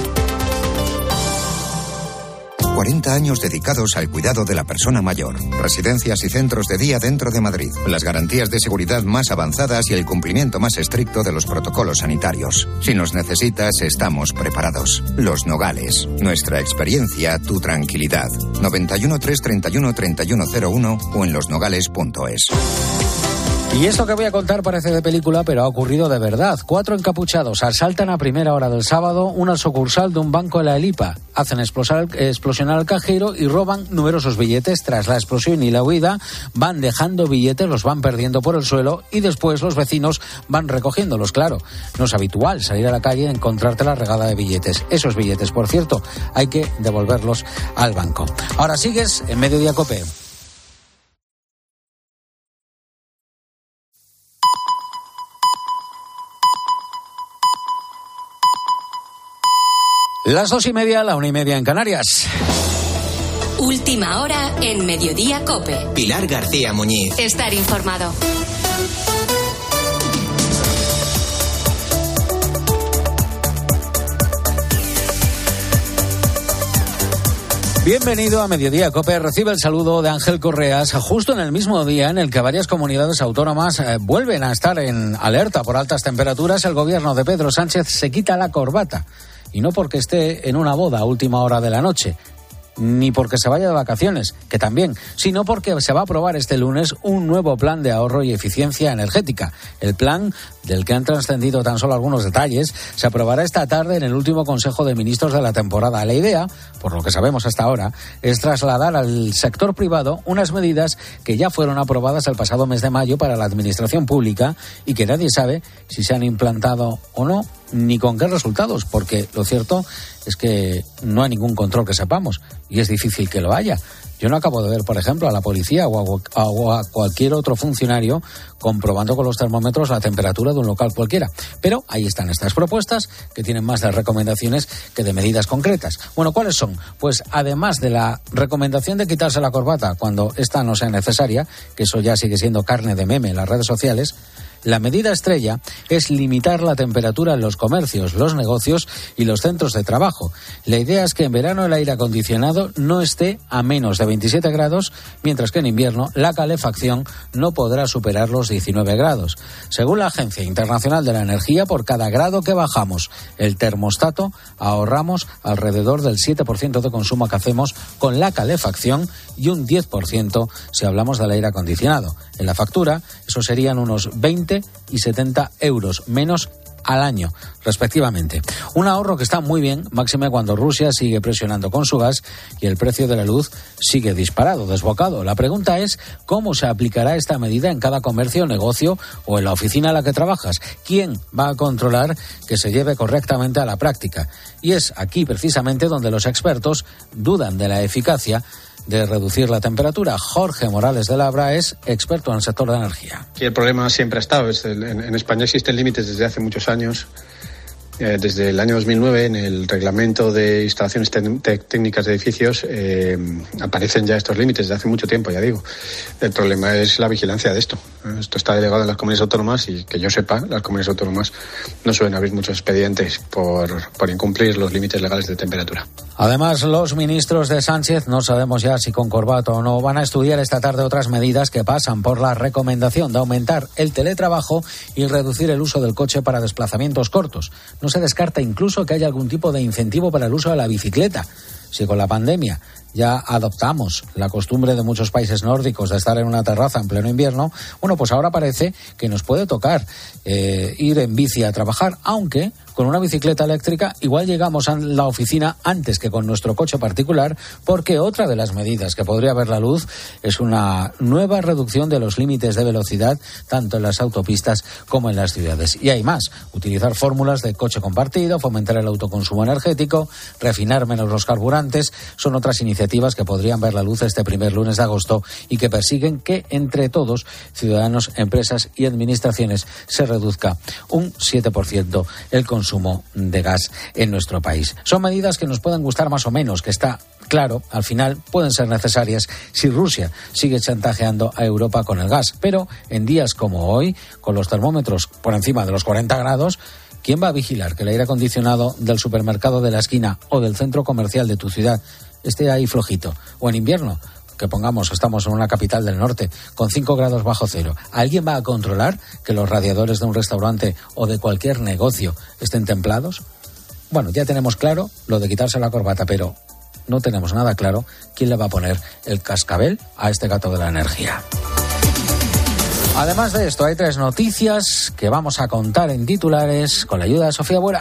Speaker 30: 40 años dedicados al cuidado de la persona mayor. Residencias y centros de día dentro de Madrid. Las garantías de seguridad más avanzadas y el cumplimiento más estricto de los protocolos sanitarios. Si nos necesitas, estamos preparados. Los Nogales. Nuestra experiencia, tu tranquilidad. 91 331 3101 o en losnogales.es.
Speaker 1: Y esto que voy a contar parece de película, pero ha ocurrido de verdad. 4 encapuchados asaltan a primera hora del sábado una sucursal de un banco de la Elipa. Hacen explosionar al cajero y roban numerosos billetes. Tras la explosión y la huida, van dejando billetes, los van perdiendo por el suelo y después los vecinos van recogiéndolos. Claro, no es habitual salir a la calle y encontrarte la regada de billetes. Esos billetes, por cierto, hay que devolverlos al banco. Ahora sigues en Mediodía COPE. Las 2:30, la 1:30 en Canarias.
Speaker 2: Última hora en Mediodía COPE.
Speaker 13: Pilar García Muñiz.
Speaker 2: Estar informado.
Speaker 1: Bienvenido a Mediodía COPE. Recibe el saludo de Ángel Correas justo en el mismo día en el que varias comunidades autónomas vuelven a estar en alerta por altas temperaturas. El gobierno de Pedro Sánchez se quita la corbata. Y no porque esté en una boda a última hora de la noche, ni porque se vaya de vacaciones, que también, sino porque se va a aprobar este lunes un nuevo plan de ahorro y eficiencia energética. El plan, del que han trascendido tan solo algunos detalles, se aprobará esta tarde en el último Consejo de Ministros de la temporada. La idea, por lo que sabemos hasta ahora, es trasladar al sector privado unas medidas que ya fueron aprobadas el pasado mes de mayo para la administración pública y que nadie sabe si se han implantado o no, ni con qué resultados, porque lo cierto es que no hay ningún control que sepamos y es difícil que lo haya. Yo no acabo de ver, por ejemplo, a la policía o a cualquier otro funcionario comprobando con los termómetros la temperatura de un local cualquiera. Pero ahí están estas propuestas que tienen más de recomendaciones que de medidas concretas. Bueno, ¿cuáles son? Pues además de la recomendación de quitarse la corbata cuando esta no sea necesaria, que eso ya sigue siendo carne de meme en las redes sociales, la medida estrella es limitar la temperatura en los comercios, los negocios y los centros de trabajo. La idea es que en verano el aire acondicionado no esté a menos de 27 grados, mientras que en invierno la calefacción no podrá superar los 19 grados. Según la Agencia Internacional de la Energía, por cada grado que bajamos el termostato, ahorramos alrededor del 7% de consumo que hacemos con la calefacción y un 10% si hablamos del aire acondicionado. En la factura, eso serían unos 20 y 70 euros menos al año, respectivamente. Un ahorro que está muy bien, máxime cuando Rusia sigue presionando con su gas y el precio de la luz sigue disparado, desbocado. La pregunta es, ¿cómo se aplicará esta medida en cada comercio, negocio o en la oficina en la que trabajas? ¿Quién va a controlar que se lleve correctamente a la práctica? Y es aquí precisamente donde los expertos dudan de la eficacia de reducir la temperatura. Jorge Morales de Labra es experto en el sector de energía.
Speaker 3: Y el problema siempre ha estado. En España existen límites desde hace muchos años. Desde el año 2009, en el reglamento de instalaciones técnicas de edificios, aparecen ya estos límites desde hace mucho tiempo, ya digo. El problema es la vigilancia de esto. Esto está delegado en las comunidades autónomas y, que yo sepa, las comunidades autónomas no suelen abrir muchos expedientes por incumplir los límites legales de temperatura.
Speaker 1: Además, los ministros de Sánchez, no sabemos ya si con corbata o no, van a estudiar esta tarde otras medidas que pasan por la recomendación de aumentar el teletrabajo y reducir el uso del coche para desplazamientos cortos. No se descarta incluso que haya algún tipo de incentivo para el uso de la bicicleta. Si con la pandemia ya adoptamos la costumbre de muchos países nórdicos de estar en una terraza en pleno invierno, bueno, pues ahora parece que nos puede tocar ir en bici a trabajar, aunque con una bicicleta eléctrica igual llegamos a la oficina antes que con nuestro coche particular, porque otra de las medidas que podría ver la luz es una nueva reducción de los límites de velocidad tanto en las autopistas como en las ciudades. Y hay más: utilizar fórmulas de coche compartido, fomentar el autoconsumo energético, refinar menos los carburantes, son otras iniciativas que podrían ver la luz este primer lunes de agosto y que persiguen que entre todos, ciudadanos, empresas y administraciones, se reduzca un 7% el consumo de gas en nuestro país. Son medidas que nos pueden gustar más o menos, que está claro, al final pueden ser necesarias si Rusia sigue chantajeando a Europa con el gas. Pero en días como hoy, con los termómetros por encima de los 40 grados, ¿quién va a vigilar que el aire acondicionado del supermercado de la esquina o del centro comercial de tu ciudad esté ahí flojito? O en invierno, que pongamos, estamos en una capital del norte con 5 grados bajo cero. ¿Alguien va a controlar que los radiadores de un restaurante o de cualquier negocio estén templados? Bueno, ya tenemos claro lo de quitarse la corbata, pero no tenemos nada claro quién le va a poner el cascabel a este gato de la energía. Además de esto, hay 3 noticias que vamos a contar en titulares con la ayuda de Sofía Buera.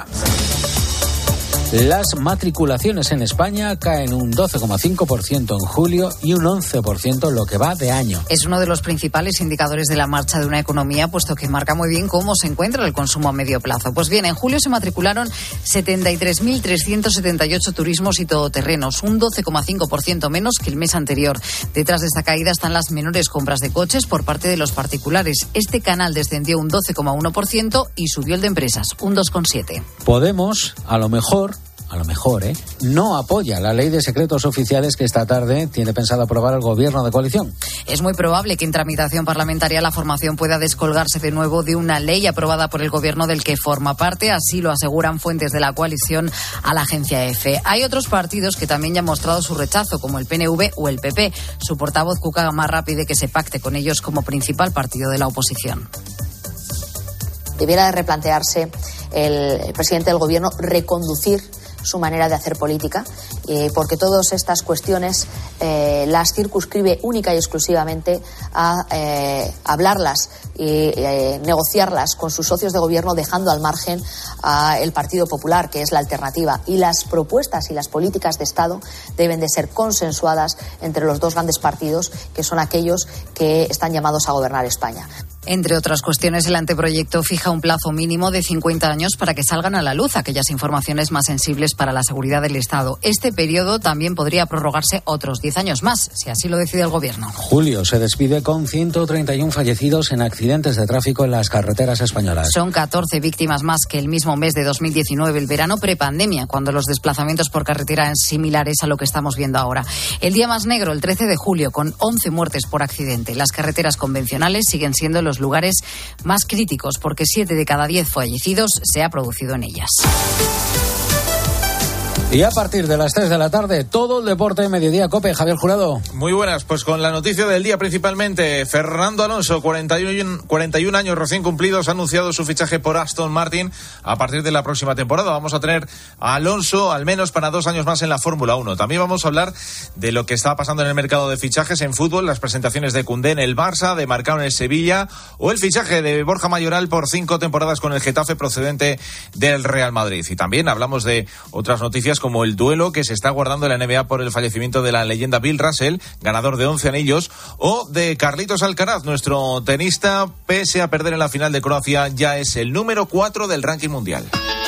Speaker 1: Las matriculaciones en España caen un 12,5% en julio y un 11% en lo que va de año.
Speaker 7: Es uno de los principales indicadores de la marcha de una economía, puesto que marca muy bien cómo se encuentra el consumo a medio plazo. Pues bien, en julio se matricularon 73.378 turismos y todoterrenos, un 12,5% menos que el mes anterior. Detrás de esta caída están las menores compras de coches por parte de los particulares. Este canal descendió un 12,1% y subió el de empresas, un 2,7%.
Speaker 1: Podemos, a lo mejor, no apoya la ley de secretos oficiales que esta tarde tiene pensado aprobar el gobierno de coalición.
Speaker 7: Es muy probable que en tramitación parlamentaria la formación pueda descolgarse de nuevo de una ley aprobada por el gobierno del que forma parte, así lo aseguran fuentes de la coalición a la agencia EFE. Hay otros partidos que también ya han mostrado su rechazo, como el PNV o el PP. Su portavoz Cuca Gamarra pide que se pacte con ellos como principal partido de la oposición.
Speaker 8: Debiera de replantearse el presidente del gobierno reconducir su manera de hacer política, porque todas estas cuestiones las circunscribe única y exclusivamente a hablarlas y negociarlas con sus socios de gobierno, dejando al margen al Partido Popular, que es la alternativa. Y las propuestas y las políticas de Estado deben de ser consensuadas entre los dos grandes partidos, que son aquellos que están llamados a gobernar España.
Speaker 7: Entre otras cuestiones, el anteproyecto fija un plazo mínimo de 50 años para que salgan a la luz aquellas informaciones más sensibles para la seguridad del Estado. Este periodo también podría prorrogarse otros 10 años más, si así lo decide el Gobierno.
Speaker 1: Julio se despide con 131 fallecidos en accidentes de tráfico en las carreteras españolas.
Speaker 7: Son 14 víctimas más que el mismo mes de 2019, el verano prepandemia, cuando los desplazamientos por carretera eran similares a lo que estamos viendo ahora. El día más negro, el 13 de julio, con 11 muertes por accidente. Las carreteras convencionales siguen siendo los lugares más críticos, porque 7 de cada 10 fallecidos se ha producido en ellas.
Speaker 1: Y a partir de las 3 de la tarde, todo el deporte, Mediodía Cope. Javier Jurado.
Speaker 9: Muy buenas, pues con la noticia del día principalmente. Fernando Alonso, 41 años recién cumplidos, ha anunciado su fichaje por Aston Martin a partir de la próxima temporada. Vamos a tener a Alonso al menos para 2 años más en la Fórmula 1. También vamos a hablar de lo que está pasando en el mercado de fichajes en fútbol, las presentaciones de Koundé en el Barça, de Marcao en el Sevilla, o el fichaje de Borja Mayoral por 5 temporadas con el Getafe procedente del Real Madrid. Y también hablamos de otras noticias como el duelo que se está guardando en la NBA por el fallecimiento de la leyenda Bill Russell, ganador de 11 anillos, o de Carlitos Alcaraz, nuestro tenista, pese a perder en la final de Croacia, ya es el número 4 del ranking mundial.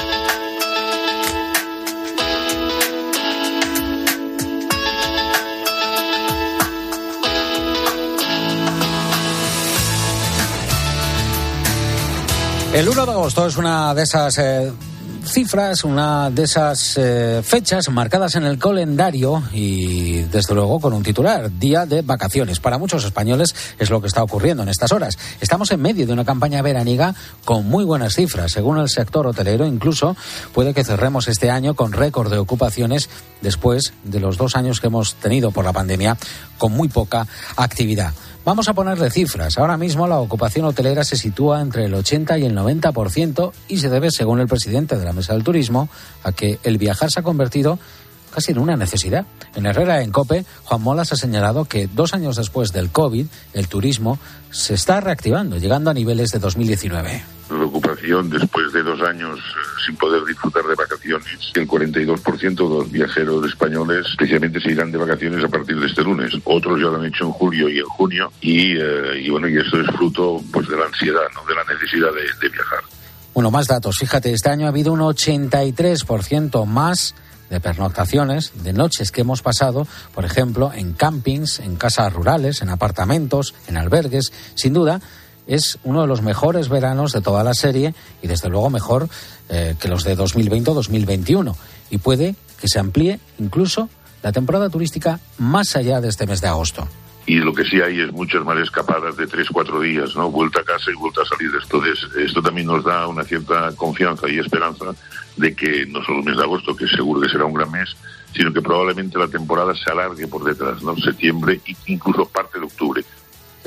Speaker 1: El 1 de agosto es una de esas cifras, una de esas fechas marcadas en el calendario y desde luego con un titular: día de vacaciones. Para muchos españoles es lo que está ocurriendo en estas horas. Estamos en medio de una campaña veraniega con muy buenas cifras. Según el sector hotelero, incluso puede que cerremos este año con récord de ocupaciones después de los 2 años que hemos tenido por la pandemia con muy poca actividad. Vamos a ponerle cifras. Ahora mismo la ocupación hotelera se sitúa entre el 80 y el 90% y se debe, según el presidente de la Mesa del Turismo, a que el viajar se ha convertido casi en una necesidad. En Herrera en COPE, Juan Molas ha señalado que 2 años después del COVID, el turismo se está reactivando, llegando a niveles de 2019.
Speaker 10: La ocupación después de 2 años sin poder disfrutar de vacaciones. El 42% de los viajeros españoles especialmente se irán de vacaciones a partir de este lunes. Otros ya lo han hecho en julio y en junio y esto es fruto pues de la ansiedad, ¿no? De la necesidad de viajar.
Speaker 1: Bueno, más datos. Fíjate, este año ha habido un 83% más de pernoctaciones, de noches que hemos pasado, por ejemplo, en campings, en casas rurales, en apartamentos, en albergues. Sin duda, es uno de los mejores veranos de toda la serie y desde luego mejor que los de 2020 o 2021. Y puede que se amplíe incluso la temporada turística más allá de este mes de agosto.
Speaker 10: Y lo que sí hay es muchas más escapadas de 3-4 días, ¿no? Vuelta a casa y vuelta a salir. Esto también nos da una cierta confianza y esperanza de que no solo el mes de agosto, que seguro que será un gran mes, sino que probablemente la temporada se alargue por detrás, ¿no? Septiembre e incluso parte de octubre.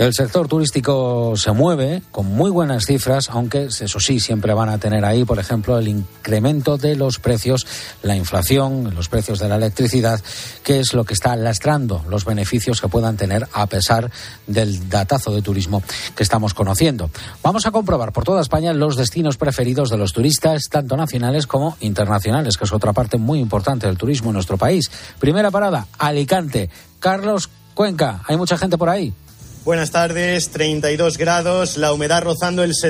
Speaker 1: El sector turístico se mueve con muy buenas cifras, aunque eso sí, siempre van a tener ahí, por ejemplo, el incremento de los precios, la inflación, los precios de la electricidad, que es lo que está lastrando los beneficios que puedan tener a pesar del datazo de turismo que estamos conociendo. Vamos a comprobar por toda España los destinos preferidos de los turistas, tanto nacionales como internacionales, que es otra parte muy importante del turismo en nuestro país. Primera parada, Alicante. Carlos Cuenca, ¿hay mucha gente por ahí?
Speaker 11: Buenas tardes, 32 grados, la humedad rozando el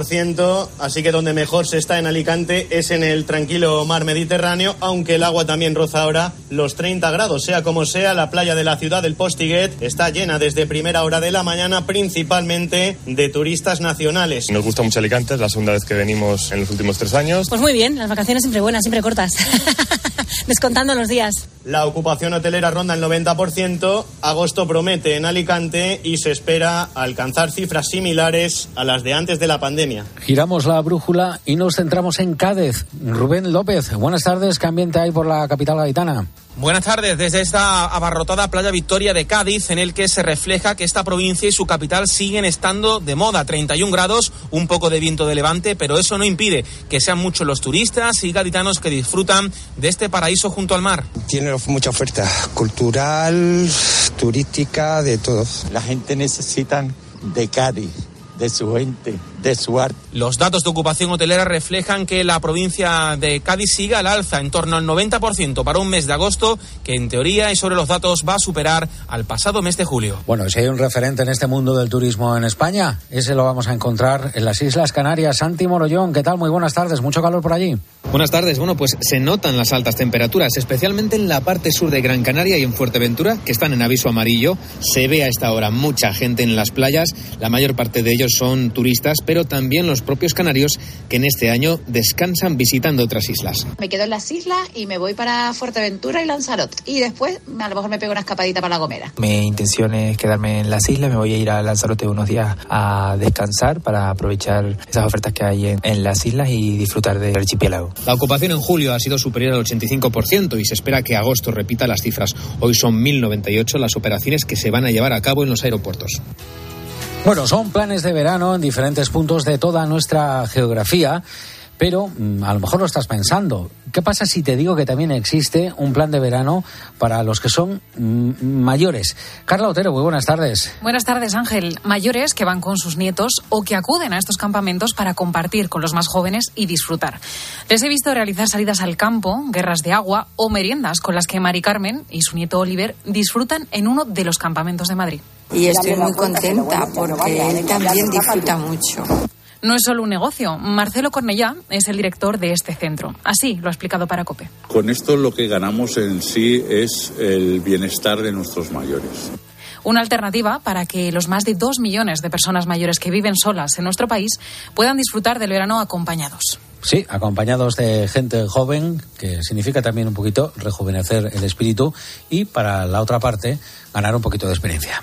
Speaker 11: 70%, así que donde mejor se está en Alicante es en el tranquilo mar Mediterráneo, aunque el agua también roza ahora los 30 grados. Sea como sea, la playa de la ciudad del Postiguet está llena desde primera hora de la mañana, principalmente de turistas nacionales.
Speaker 12: Nos gusta mucho Alicante, es la segunda vez que venimos en los últimos 3 años.
Speaker 14: Pues muy bien, las vacaciones siempre buenas, siempre cortas, descontando los días.
Speaker 11: La ocupación hotelera ronda el 90%, agosto promete en Alicante y se espera alcanzar cifras similares a las de antes de la pandemia.
Speaker 1: Giramos la brújula y nos centramos en Cádiz. Rubén López, buenas tardes, ¿qué ambiente hay por la capital gaditana?
Speaker 15: Buenas tardes, desde esta abarrotada Playa Victoria de Cádiz, en el que se refleja que esta provincia y su capital siguen estando de moda. 31 grados, un poco de viento de levante, pero eso no impide que sean muchos los turistas y gaditanos que disfrutan de este paraíso junto al mar.
Speaker 16: Tiene mucha oferta cultural, turística, de todo.
Speaker 17: La gente necesita de Cádiz, de su gente, de su arte.
Speaker 15: Los datos de ocupación hotelera reflejan que la provincia de Cádiz sigue al alza, en torno al 90% para un mes de agosto, que en teoría y sobre los datos va a superar al pasado mes de julio.
Speaker 1: Bueno, si hay un referente en este mundo del turismo en España, ese lo vamos a encontrar en las Islas Canarias. Santi Morollón, ¿qué tal? Muy buenas tardes, ¿mucho calor por allí?
Speaker 18: Buenas tardes, bueno, pues se notan las altas temperaturas, especialmente en la parte sur de Gran Canaria y en Fuerteventura, que están en aviso amarillo. Se ve a esta hora mucha gente en las playas, la mayor parte de ellos son turistas, pero también los propios canarios que en este año descansan visitando otras islas.
Speaker 19: Me quedo en las islas y me voy para Fuerteventura y Lanzarote, y después a lo mejor me pego una escapadita para La Gomera.
Speaker 21: Mi intención es quedarme en las islas, me voy a ir a Lanzarote unos días a descansar para aprovechar esas ofertas que hay en las islas y disfrutar del archipiélago.
Speaker 18: La ocupación en julio ha sido superior al 85% y se espera que agosto repita las cifras. Hoy son 1.098 las operaciones que se van a llevar a cabo en los aeropuertos.
Speaker 1: Bueno, son planes de verano en diferentes puntos de toda nuestra geografía, pero a lo mejor lo estás pensando. ¿Qué pasa si te digo que también existe un plan de verano para los que son mayores? Carla Otero, muy buenas tardes.
Speaker 22: Buenas tardes, Ángel. Mayores que van con sus nietos o que acuden a estos campamentos para compartir con los más jóvenes y disfrutar. Les he visto realizar salidas al campo, guerras de agua o meriendas con las que Mari Carmen y su nieto Oliver disfrutan en uno de los campamentos de Madrid.
Speaker 31: Y estoy muy contenta porque él también disfruta mucho.
Speaker 22: No es solo un negocio. Marcelo Cornellá es el director de este centro. Así lo ha explicado para COPE.
Speaker 32: Con esto lo que ganamos en sí es el bienestar de nuestros mayores.
Speaker 22: Una alternativa para que los más de 2 millones de personas mayores que viven solas en nuestro país puedan disfrutar del verano acompañados.
Speaker 1: Sí, acompañados de gente joven, que significa también un poquito rejuvenecer el espíritu y, para la otra parte, ganar un poquito de experiencia.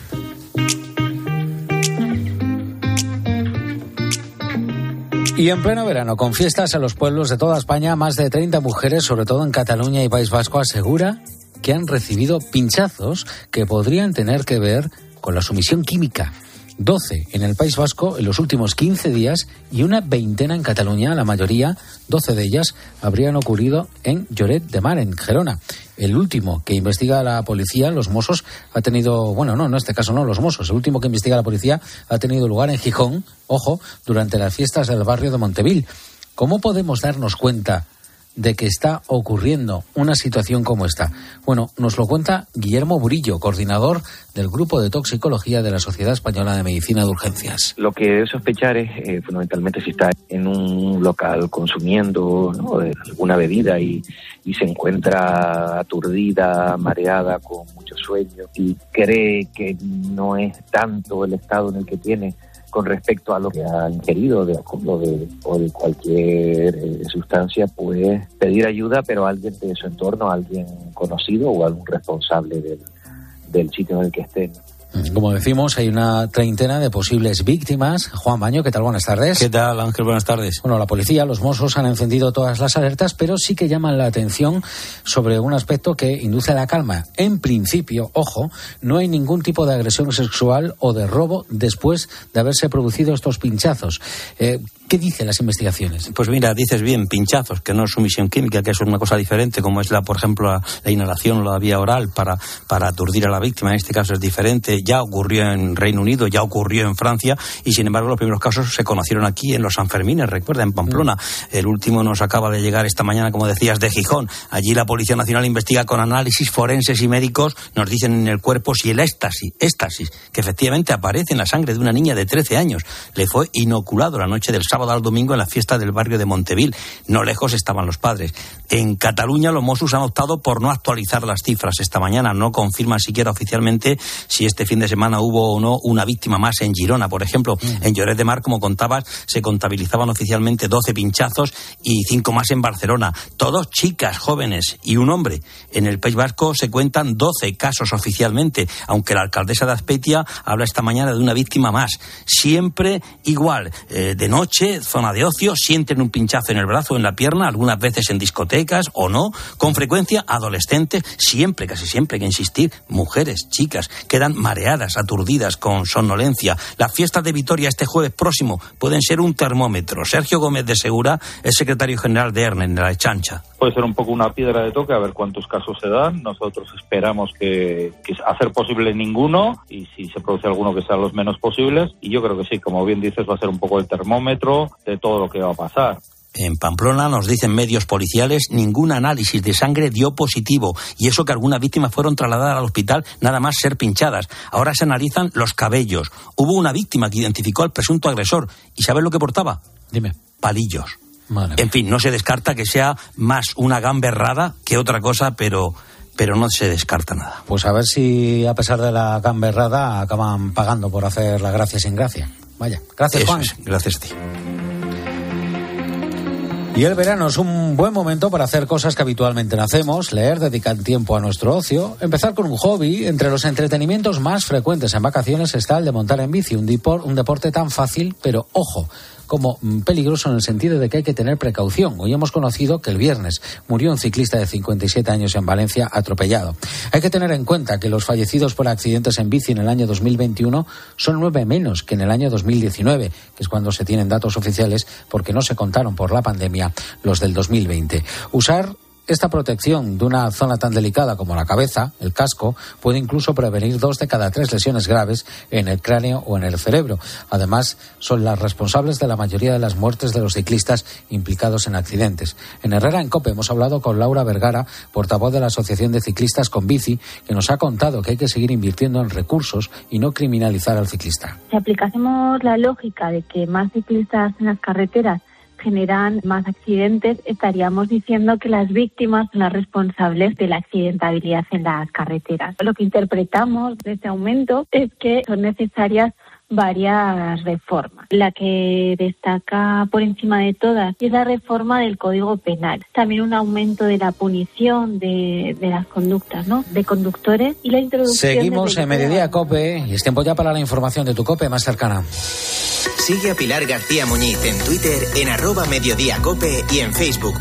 Speaker 1: Y en pleno verano, con fiestas en los pueblos de toda España, más de 30 mujeres, sobre todo en Cataluña y País Vasco, asegura que han recibido pinchazos que podrían tener que ver con la sumisión química. 12 en el País Vasco en los últimos 15 días y una veintena en Cataluña. La mayoría, 12 de ellas, habrían ocurrido en Lloret de Mar, en Gerona. El último que investiga la policía, los Mossos, ha tenido... Bueno, no, en este caso no, los Mossos. El último que investiga la policía ha tenido lugar en Gijón, ojo, durante las fiestas del barrio de Montevil. ¿Cómo podemos darnos cuenta de que está ocurriendo una situación como esta? Bueno, nos lo cuenta Guillermo Burillo, coordinador del Grupo de Toxicología de la Sociedad Española de Medicina de Urgencias.
Speaker 33: Lo que debe sospechar es fundamentalmente si está en un local consumiendo, ¿no?, alguna bebida y se encuentra aturdida, mareada, con mucho sueño y cree que no es tanto el estado en el que tiene con respecto a lo que ha ingerido de alcohol o de cualquier sustancia, pues pedir ayuda, pero a alguien de su entorno, a alguien conocido o a algún responsable del sitio en el que esté.
Speaker 1: Como decimos, hay una treintena de posibles víctimas. Juan Baño, ¿qué tal? Buenas tardes.
Speaker 4: ¿Qué tal, Ángel? Buenas tardes.
Speaker 1: Bueno, la policía, los Mossos han encendido todas las alertas, pero sí que llaman la atención sobre un aspecto que induce a la calma. En principio, ojo, no hay ningún tipo de agresión sexual o de robo después de haberse producido estos pinchazos. ¿Qué dicen las investigaciones?
Speaker 4: Pues mira, dices bien, pinchazos, que no es sumisión química, que eso es una cosa diferente, como es, por ejemplo, la inhalación o la vía oral para aturdir a la víctima. En este caso es diferente. Ya ocurrió en Reino Unido, ya ocurrió en Francia, y sin embargo los primeros casos se conocieron aquí en los Sanfermines, recuerda, en Pamplona. El último nos acaba de llegar esta mañana, como decías, de Gijón. Allí la Policía Nacional investiga con análisis forenses y médicos, nos dicen en el cuerpo si el éxtasis, que efectivamente aparece en la sangre de una niña de 13 años, le fue inoculado la noche del sábado al domingo en la fiesta del barrio de Montevil. No lejos estaban los padres. En Cataluña los Mossos han optado por no actualizar las cifras esta mañana, no confirman siquiera oficialmente si este fin de semana hubo o no una víctima más en Girona, por ejemplo. En Lloret de Mar, como contabas, se contabilizaban oficialmente 12 pinchazos y 5 más en Barcelona. Todos chicas jóvenes y un hombre. En el País Vasco se cuentan 12 casos oficialmente, aunque la alcaldesa de Azpeitia habla esta mañana de una víctima más. Siempre igual, de noche, zona de ocio, sienten un pinchazo en el brazo o en la pierna, algunas veces en discotecas o no. Con frecuencia adolescentes, siempre, casi siempre hay que insistir, mujeres, chicas, quedan mareadas, aturdidas, con somnolencia. Las fiestas de Vitoria este jueves próximo pueden ser un termómetro. Sergio Gómez de Segura es secretario general de ERNE, de la Echancha.
Speaker 5: Puede ser un poco una piedra de toque, a ver cuántos casos se dan. Nosotros esperamos que hacer posible ninguno, y si se produce alguno que sea los menos posibles. Y yo creo que sí, como bien dices, va a ser un poco el termómetro de todo lo que va a pasar.
Speaker 4: En Pamplona, nos dicen medios policiales, ningún análisis de sangre dio positivo, y eso que algunas víctimas fueron trasladadas al hospital nada más ser pinchadas. Ahora se analizan los cabellos. Hubo una víctima que identificó al presunto agresor, ¿y sabes lo que portaba?
Speaker 1: Dime.
Speaker 4: Palillos.
Speaker 1: Madre.
Speaker 4: En fin, no se descarta que sea más una gamberrada que otra cosa, pero no se descarta nada.
Speaker 1: Pues a ver si a pesar de la gamberrada acaban pagando por hacer la gracia sin gracia. Vaya, gracias,
Speaker 4: Eso
Speaker 1: Juan.
Speaker 4: es, gracias a ti.
Speaker 1: Y el verano es un buen momento para hacer cosas que habitualmente no hacemos, leer, dedicar tiempo a nuestro ocio, empezar con un hobby. Entre los entretenimientos más frecuentes en vacaciones está el de montar en bici, un deporte tan fácil, pero ojo, como peligroso en el sentido de que hay que tener precaución. Hoy hemos conocido que el viernes murió un ciclista de 57 años en Valencia atropellado. Hay que tener en cuenta que los fallecidos por accidentes en bici en el año 2021 son 9 menos que en el año 2019, que es cuando se tienen datos oficiales porque no se contaron por la pandemia los del 2020. Usar esta protección de una zona tan delicada como la cabeza, el casco, puede incluso prevenir 2 de cada 3 lesiones graves en el cráneo o en el cerebro. Además, son las responsables de la mayoría de las muertes de los ciclistas implicados en accidentes. En Herrera en COPE hemos hablado con Laura Vergara, portavoz de la Asociación de Ciclistas con Bici, que nos ha contado que hay que seguir invirtiendo en recursos y no criminalizar al ciclista.
Speaker 6: Si aplicásemos la lógica de que más ciclistas en las carreteras generan más accidentes, estaríamos diciendo que las víctimas son las responsables de la accidentabilidad en las carreteras. Lo que interpretamos de este aumento es que son necesarias varias reformas. La que destaca por encima de todas es la reforma del Código Penal. También un aumento de la punición de las conductas, ¿no?, de conductores, y la introducción.
Speaker 1: Seguimos en Mediodía COPE y es tiempo ya para la información de tu COPE más cercana.
Speaker 13: Sigue a Pilar García Muñiz en Twitter en @mediodíacope y en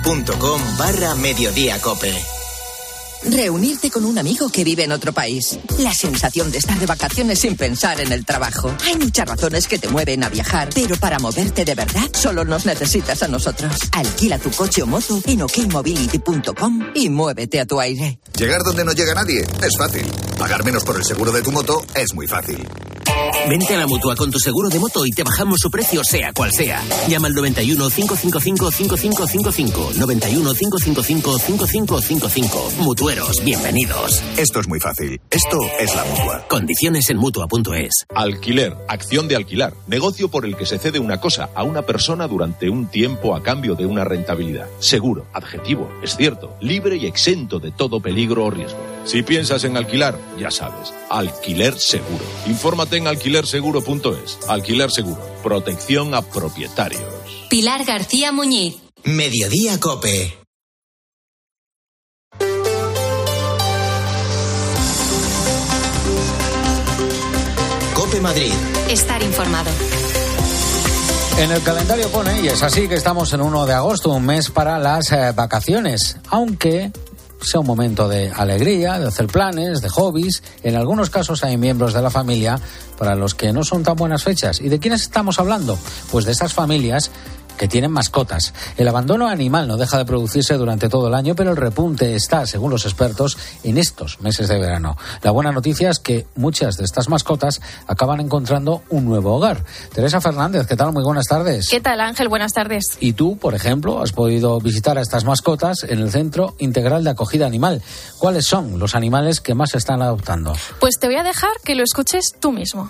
Speaker 13: facebook.com/mediodíacope.
Speaker 20: Reunirte con un amigo que vive en otro país. La sensación de estar de vacaciones sin pensar en el trabajo. Hay muchas razones que te mueven a viajar, pero para moverte de verdad solo nos necesitas a nosotros. Alquila tu coche o moto en okmobility.com y muévete a tu aire.
Speaker 23: Llegar donde no llega nadie es fácil. Pagar menos por el seguro de tu moto es muy fácil.
Speaker 24: Vente a la Mutua con tu seguro de moto y te bajamos su precio sea cual sea. Llama al 91 555 5555. 91 555 5555. Mutueros, bienvenidos.
Speaker 23: Esto es muy fácil. Esto es la Mutua.
Speaker 24: Condiciones en Mutua.es.
Speaker 25: Alquiler, acción de alquilar. Negocio por el que se cede una cosa a una persona durante un tiempo a cambio de una rentabilidad. Seguro, adjetivo, es cierto, libre y exento de todo peligro o riesgo. Si piensas en alquilar, ya sabes, Alquiler Seguro. Infórmate en alquilerseguro.es. Alquiler Seguro. Protección a propietarios.
Speaker 2: Pilar García Muñiz.
Speaker 13: Mediodía COPE. Madrid.
Speaker 2: Estar informado.
Speaker 1: En el calendario pone, y es así, que estamos en 1 de agosto, un mes para las vacaciones, aunque sea un momento de alegría, de hacer planes, de hobbies. En algunos casos hay miembros de la familia para los que no son tan buenas fechas. ¿Y de quiénes estamos hablando? Pues de esas familias que tienen mascotas. El abandono animal no deja de producirse durante todo el año, pero el repunte está, según los expertos, en estos meses de verano. La buena noticia es que muchas de estas mascotas acaban encontrando un nuevo hogar. Teresa Fernández, ¿qué tal? Muy buenas tardes.
Speaker 3: ¿Qué tal, Ángel? Buenas tardes.
Speaker 1: Y tú, por ejemplo, has podido visitar a estas mascotas en el Centro Integral de Acogida Animal. ¿Cuáles son los animales que más se están adoptando?
Speaker 3: Pues te voy a dejar que lo escuches tú mismo.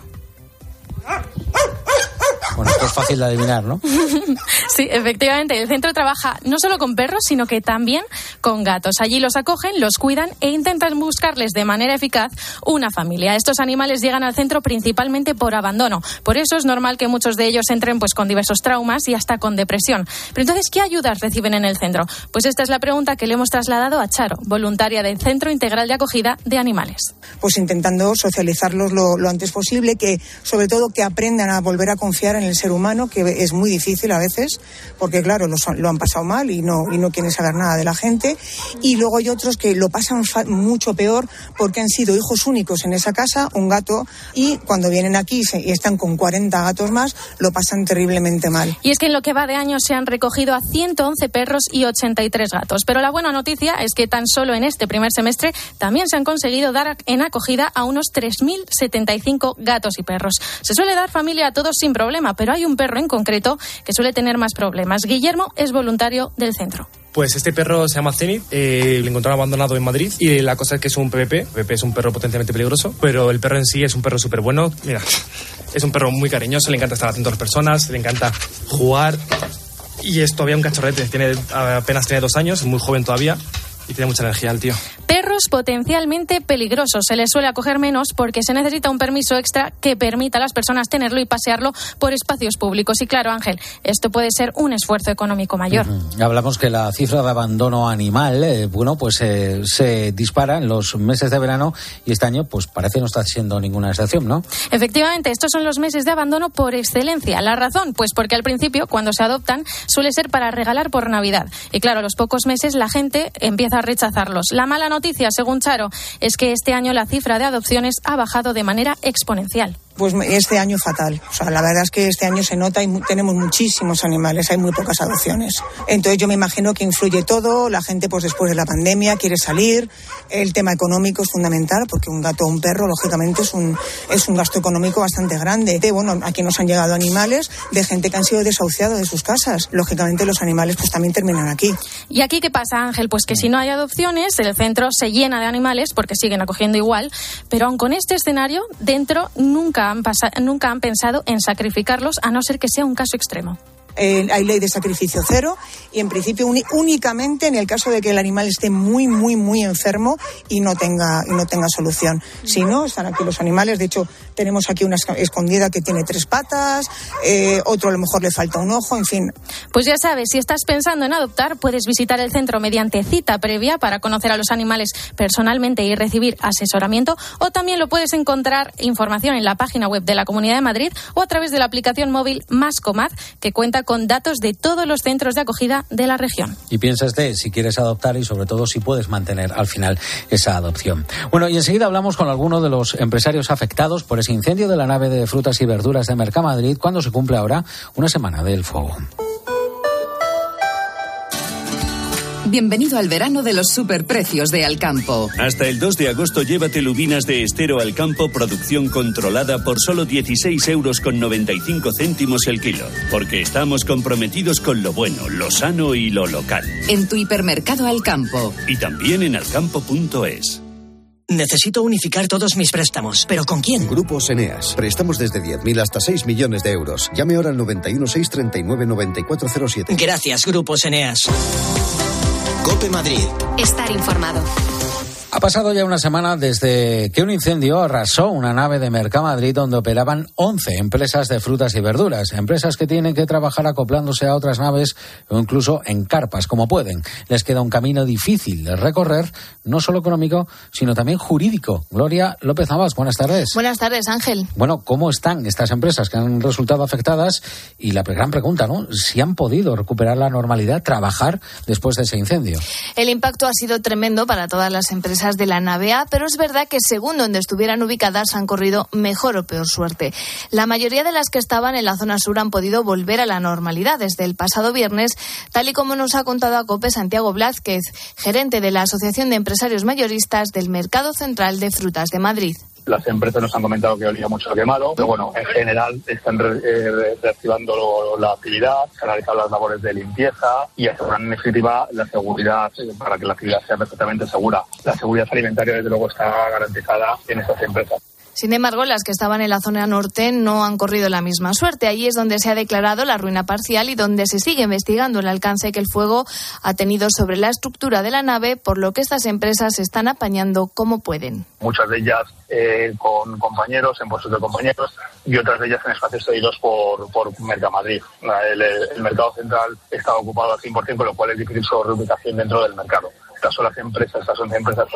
Speaker 1: Bueno, esto es fácil de adivinar, ¿no?
Speaker 3: Sí, efectivamente. El centro trabaja no solo con perros, sino que también con gatos. Allí los acogen, los cuidan e intentan buscarles de manera eficaz una familia. Estos animales llegan al centro principalmente por abandono. Por eso es normal que muchos de ellos entren pues con diversos traumas y hasta con depresión. Pero entonces, ¿qué ayudas reciben en el centro? Pues esta es la pregunta que le hemos trasladado a Charo, voluntaria del Centro Integral de Acogida de Animales.
Speaker 7: Pues intentando socializarlos lo antes posible, que sobre todo que aprendan a volver a confiar en el ser humano, que es muy difícil a veces, porque claro, lo han pasado mal y no quieren saber nada de la gente. Y luego hay otros que lo pasan mucho peor porque han sido hijos únicos en esa casa, un gato, y cuando vienen aquí y están con 40 gatos más, lo pasan terriblemente mal.
Speaker 3: Y es que en lo que va de año se han recogido a 111 perros y 83 gatos. Pero la buena noticia es que tan solo en este primer semestre también se han conseguido dar en acogida a unos 3.075 gatos y perros. Se suele dar familia a todos sin problema, pero hay un perro en concreto que suele tener más problemas. Guillermo es voluntario del centro.
Speaker 8: Pues este perro se llama Zenith, lo encontraron abandonado en Madrid y la cosa es que es un PVP. PVP es un perro potencialmente peligroso, pero el perro en sí es un perro súper bueno. Mira, es un perro muy cariñoso, le encanta estar atento a las personas, le encanta jugar y es todavía un cachorrete, apenas tiene 2 años, es muy joven todavía. Y tiene mucha energía el tío.
Speaker 3: Perros potencialmente peligrosos. Se les suele acoger menos porque se necesita un permiso extra que permita a las personas tenerlo y pasearlo por espacios públicos. Y claro, Ángel, esto puede ser un esfuerzo económico mayor.
Speaker 1: Hablamos que la cifra de abandono animal, se dispara en los meses de verano y este año pues parece no está siendo ninguna excepción, ¿no?
Speaker 3: Efectivamente, estos son los meses de abandono por excelencia. ¿La razón? Pues porque al principio, cuando se adoptan, suele ser para regalar por Navidad. Y claro, a los pocos meses la gente empieza a rechazarlos. La mala noticia, según Charo, es que este año la cifra de adopciones ha bajado de manera exponencial.
Speaker 7: Pues este año fatal. O sea, la verdad es que este año se nota y tenemos muchísimos animales, hay muy pocas adopciones. Entonces yo me imagino que influye todo, la gente pues después de la pandemia quiere salir, el tema económico es fundamental porque un gato o un perro lógicamente es un gasto económico bastante grande. Bueno, aquí nos han llegado animales de gente que han sido desahuciados de sus casas. Lógicamente los animales pues también terminan aquí.
Speaker 3: ¿Y aquí qué pasa, Ángel? Pues que si no hay adopciones, el centro se llena de animales porque siguen acogiendo igual, pero aun con este escenario, dentro nunca han pensado en sacrificarlos, a no ser que sea un caso extremo.
Speaker 7: Hay ley de sacrificio cero y en principio únicamente en el caso de que el animal esté muy, muy, muy enfermo y no tenga solución. Si no, están aquí los animales. De hecho, tenemos aquí una escondida que tiene 3 patas, otro a lo mejor le falta un ojo, en fin.
Speaker 3: Pues ya sabes, si estás pensando en adoptar, puedes visitar el centro mediante cita previa para conocer a los animales personalmente y recibir asesoramiento, o también lo puedes encontrar información en la página web de la Comunidad de Madrid o a través de la aplicación móvil Mascomad, que cuenta con datos de todos los centros de acogida de la región.
Speaker 1: Y piensas si quieres adoptar y sobre todo si puedes mantener al final esa adopción. Bueno, y enseguida hablamos con algunos de los empresarios afectados por ese incendio de la nave de frutas y verduras de Mercamadrid cuando se cumple ahora una semana del fuego.
Speaker 9: Bienvenido al verano de los superprecios de Alcampo.
Speaker 10: Hasta el 2 de agosto llévate lubinas de Estero Alcampo, producción controlada, por solo 16,95 € el kilo. Porque estamos comprometidos con lo bueno, lo sano y lo local.
Speaker 9: En tu hipermercado Alcampo.
Speaker 10: Y también en alcampo.es.
Speaker 11: Necesito unificar todos mis préstamos, ¿pero con quién?
Speaker 12: Grupos Eneas. Préstamos desde 10.000 hasta 6 millones de euros. Llame ahora al 91 639 9407.
Speaker 11: Gracias, Grupos Eneas.
Speaker 13: COPE Madrid.
Speaker 2: Estar informado.
Speaker 1: Ha pasado ya una semana desde que un incendio arrasó una nave de Mercamadrid donde operaban 11 empresas de frutas y verduras. Empresas que tienen que trabajar acoplándose a otras naves o incluso en carpas, como pueden. Les queda un camino difícil de recorrer, no solo económico, sino también jurídico. Gloria López Navas, buenas tardes.
Speaker 3: Buenas tardes, Ángel.
Speaker 1: Bueno, ¿cómo están estas empresas que han resultado afectadas? Y la gran pregunta, ¿no? Si han podido recuperar la normalidad, trabajar después de ese incendio.
Speaker 3: El impacto ha sido tremendo para todas las empresas de la nave A, pero es verdad que según donde estuvieran ubicadas han corrido mejor o peor suerte. La mayoría de las que estaban en la zona sur han podido volver a la normalidad desde el pasado viernes, tal y como nos ha contado a COPE Santiago Blázquez, gerente de la Asociación de Empresarios Mayoristas del Mercado Central de Frutas de Madrid.
Speaker 14: Las empresas nos han comentado que olía mucho a quemado, pero bueno, en general están reactivando la actividad, se han realizado las labores de limpieza y aseguran en definitiva la seguridad para que la actividad sea perfectamente segura. La seguridad alimentaria desde luego está garantizada en estas empresas.
Speaker 3: Sin embargo, las que estaban en la zona norte no han corrido la misma suerte. Allí es donde se ha declarado la ruina parcial y donde se sigue investigando el alcance que el fuego ha tenido sobre la estructura de la nave, por lo que estas empresas se están apañando como pueden.
Speaker 14: Muchas de ellas con compañeros, en puestos de compañeros, y otras de ellas en espacios cedidos por Mercamadrid. El mercado central está ocupado al 100%, con lo cual es difícil su reubicación dentro del mercado. Estas 11 empresas son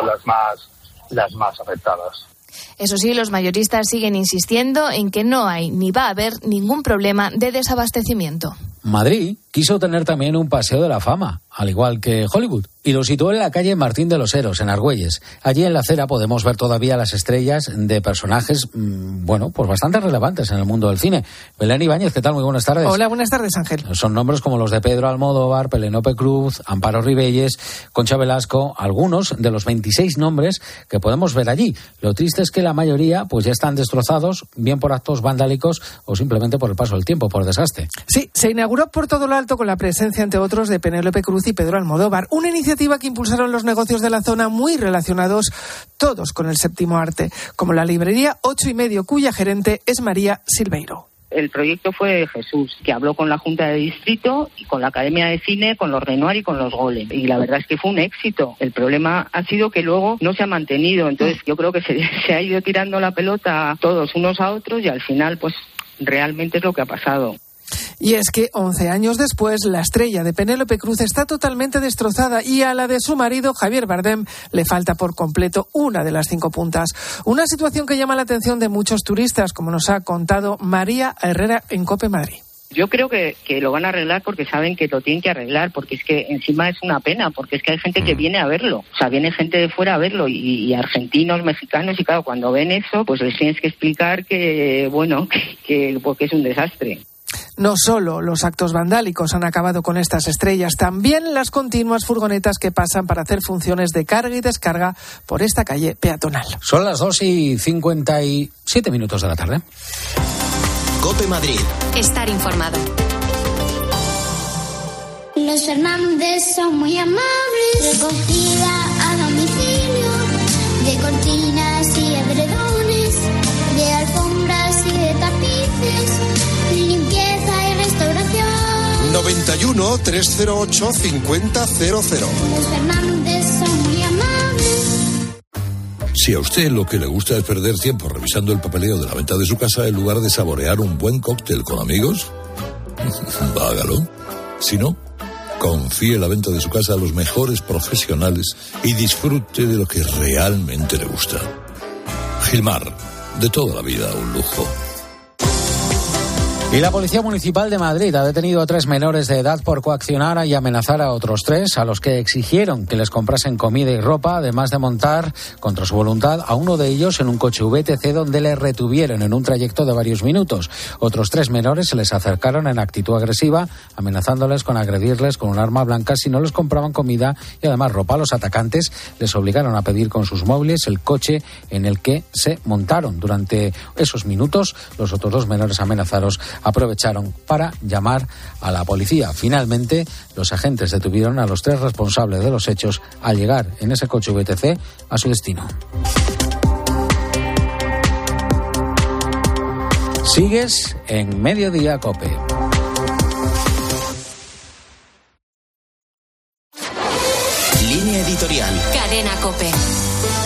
Speaker 14: las más afectadas.
Speaker 3: Eso sí, los mayoristas siguen insistiendo en que no hay ni va a haber ningún problema de desabastecimiento.
Speaker 1: Madrid quiso tener también un paseo de la fama, al igual que Hollywood, y lo situó en la calle Martín de los Heros, en Argüelles. Allí en la acera podemos ver todavía las estrellas de personajes, pues bastante relevantes en el mundo del cine. Belén Ibáñez, ¿qué tal? Muy buenas tardes.
Speaker 15: Hola, buenas tardes, Ángel.
Speaker 1: Son nombres como los de Pedro Almodóvar, Penélope Cruz, Amparo Ribelles, Concha Velasco, algunos de los 26 nombres que podemos ver allí. Lo triste es que la mayoría pues ya están destrozados, bien por actos vandálicos o simplemente por el paso del tiempo, por desgaste.
Speaker 15: Sí, se inauguró por todo lo alto con la presencia, entre otros, de Penélope Cruz y Pedro Almodóvar, una iniciativa que impulsaron los negocios de la zona muy relacionados todos con el séptimo arte, como la librería 8 y medio, cuya gerente es María Silveiro.
Speaker 16: El proyecto fue Jesús, que habló con la Junta de Distrito y con la Academia de Cine, con los Renoir y con los Golem. Y la verdad es que fue un éxito. El problema ha sido que luego no se ha mantenido. Entonces yo creo que se ha ido tirando la pelota todos unos a otros y al final pues realmente es lo que ha pasado.
Speaker 15: Y es que 11 años después, la estrella de Penélope Cruz está totalmente destrozada y a la de su marido, Javier Bardem, le falta por completo una de las 5 puntas. Una situación que llama la atención de muchos turistas, como nos ha contado María Herrera en COPE Madrid.
Speaker 16: Yo creo que lo van a arreglar porque saben que lo tienen que arreglar, porque es que encima es una pena, porque es que hay gente que viene a verlo, o sea, viene gente de fuera a verlo y argentinos, mexicanos, y claro, cuando ven eso, pues les tienes que explicar que porque es un desastre.
Speaker 15: No solo los actos vandálicos han acabado con estas estrellas, también las continuas furgonetas que pasan para hacer funciones de carga y descarga por esta calle peatonal.
Speaker 1: Son las 2:57 de la tarde.
Speaker 13: COPE Madrid.
Speaker 2: Estar informado.
Speaker 17: Los Fernández son muy amables. Recogida a domicilio de cortinas y edredones, de alfombras y de tapices.
Speaker 18: 91 308 5000.
Speaker 17: Los Fernández son muy amables.
Speaker 18: Si a usted lo que le gusta es perder tiempo revisando el papeleo de la venta de su casa en lugar de saborear un buen cóctel con amigos, hágalo. Si no, confíe la venta de su casa a los mejores profesionales y disfrute de lo que realmente le gusta. Gilmar, de toda la vida un lujo.
Speaker 1: Y la Policía Municipal de Madrid ha detenido a 3 menores de edad por coaccionar y amenazar a otros 3, a los que exigieron que les comprasen comida y ropa, además de montar, contra su voluntad, a uno de ellos en un coche VTC donde le retuvieron en un trayecto de varios minutos. Otros 3 menores se les acercaron en actitud agresiva, amenazándoles con agredirles con un arma blanca si no les compraban comida y además ropa. Los atacantes les obligaron a pedir con sus móviles el coche en el que se montaron. Durante esos minutos, los otros 2 menores amenazados aprovecharon para llamar a la policía. Finalmente, los agentes detuvieron a los 3 responsables de los hechos al llegar en ese coche VTC a su destino. Sigues en Mediodía COPE.
Speaker 13: Línea editorial.
Speaker 2: Cadena COPE.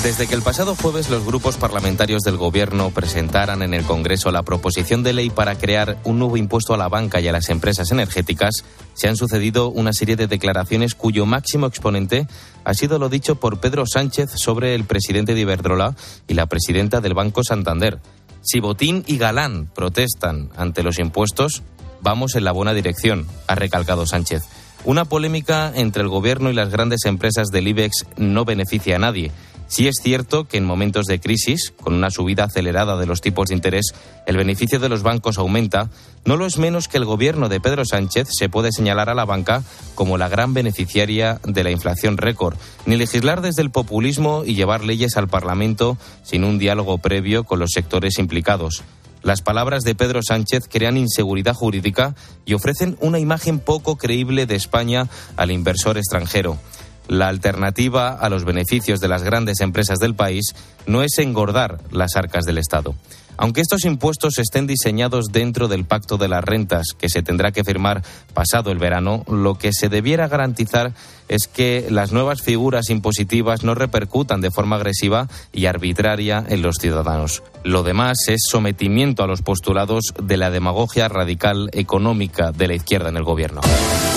Speaker 4: Desde que el pasado jueves los grupos parlamentarios del Gobierno presentaran en el Congreso la proposición de ley para crear un nuevo impuesto a la banca y a las empresas energéticas, se han sucedido una serie de declaraciones cuyo máximo exponente ha sido lo dicho por Pedro Sánchez sobre el presidente de Iberdrola y la presidenta del Banco Santander. Si Botín y Galán protestan ante los impuestos, vamos en la buena dirección, ha recalcado Sánchez. Una polémica entre el Gobierno y las grandes empresas del IBEX no beneficia a nadie. Sí es cierto que en momentos de crisis, con una subida acelerada de los tipos de interés, el beneficio de los bancos aumenta. No lo es menos que el Gobierno de Pedro Sánchez se puede señalar a la banca como la gran beneficiaria de la inflación récord, ni legislar desde el populismo y llevar leyes al Parlamento sin un diálogo previo con los sectores implicados. Las palabras de Pedro Sánchez crean inseguridad jurídica y ofrecen una imagen poco creíble de España al inversor extranjero. La alternativa a los beneficios de las grandes empresas del país no es engordar las arcas del Estado. Aunque estos impuestos estén diseñados dentro del Pacto de las Rentas, que se tendrá que firmar pasado el verano, lo que se debiera garantizar es que las nuevas figuras impositivas no repercutan de forma agresiva y arbitraria en los ciudadanos. Lo demás es sometimiento a los postulados de la demagogia radical económica de la izquierda en el Gobierno.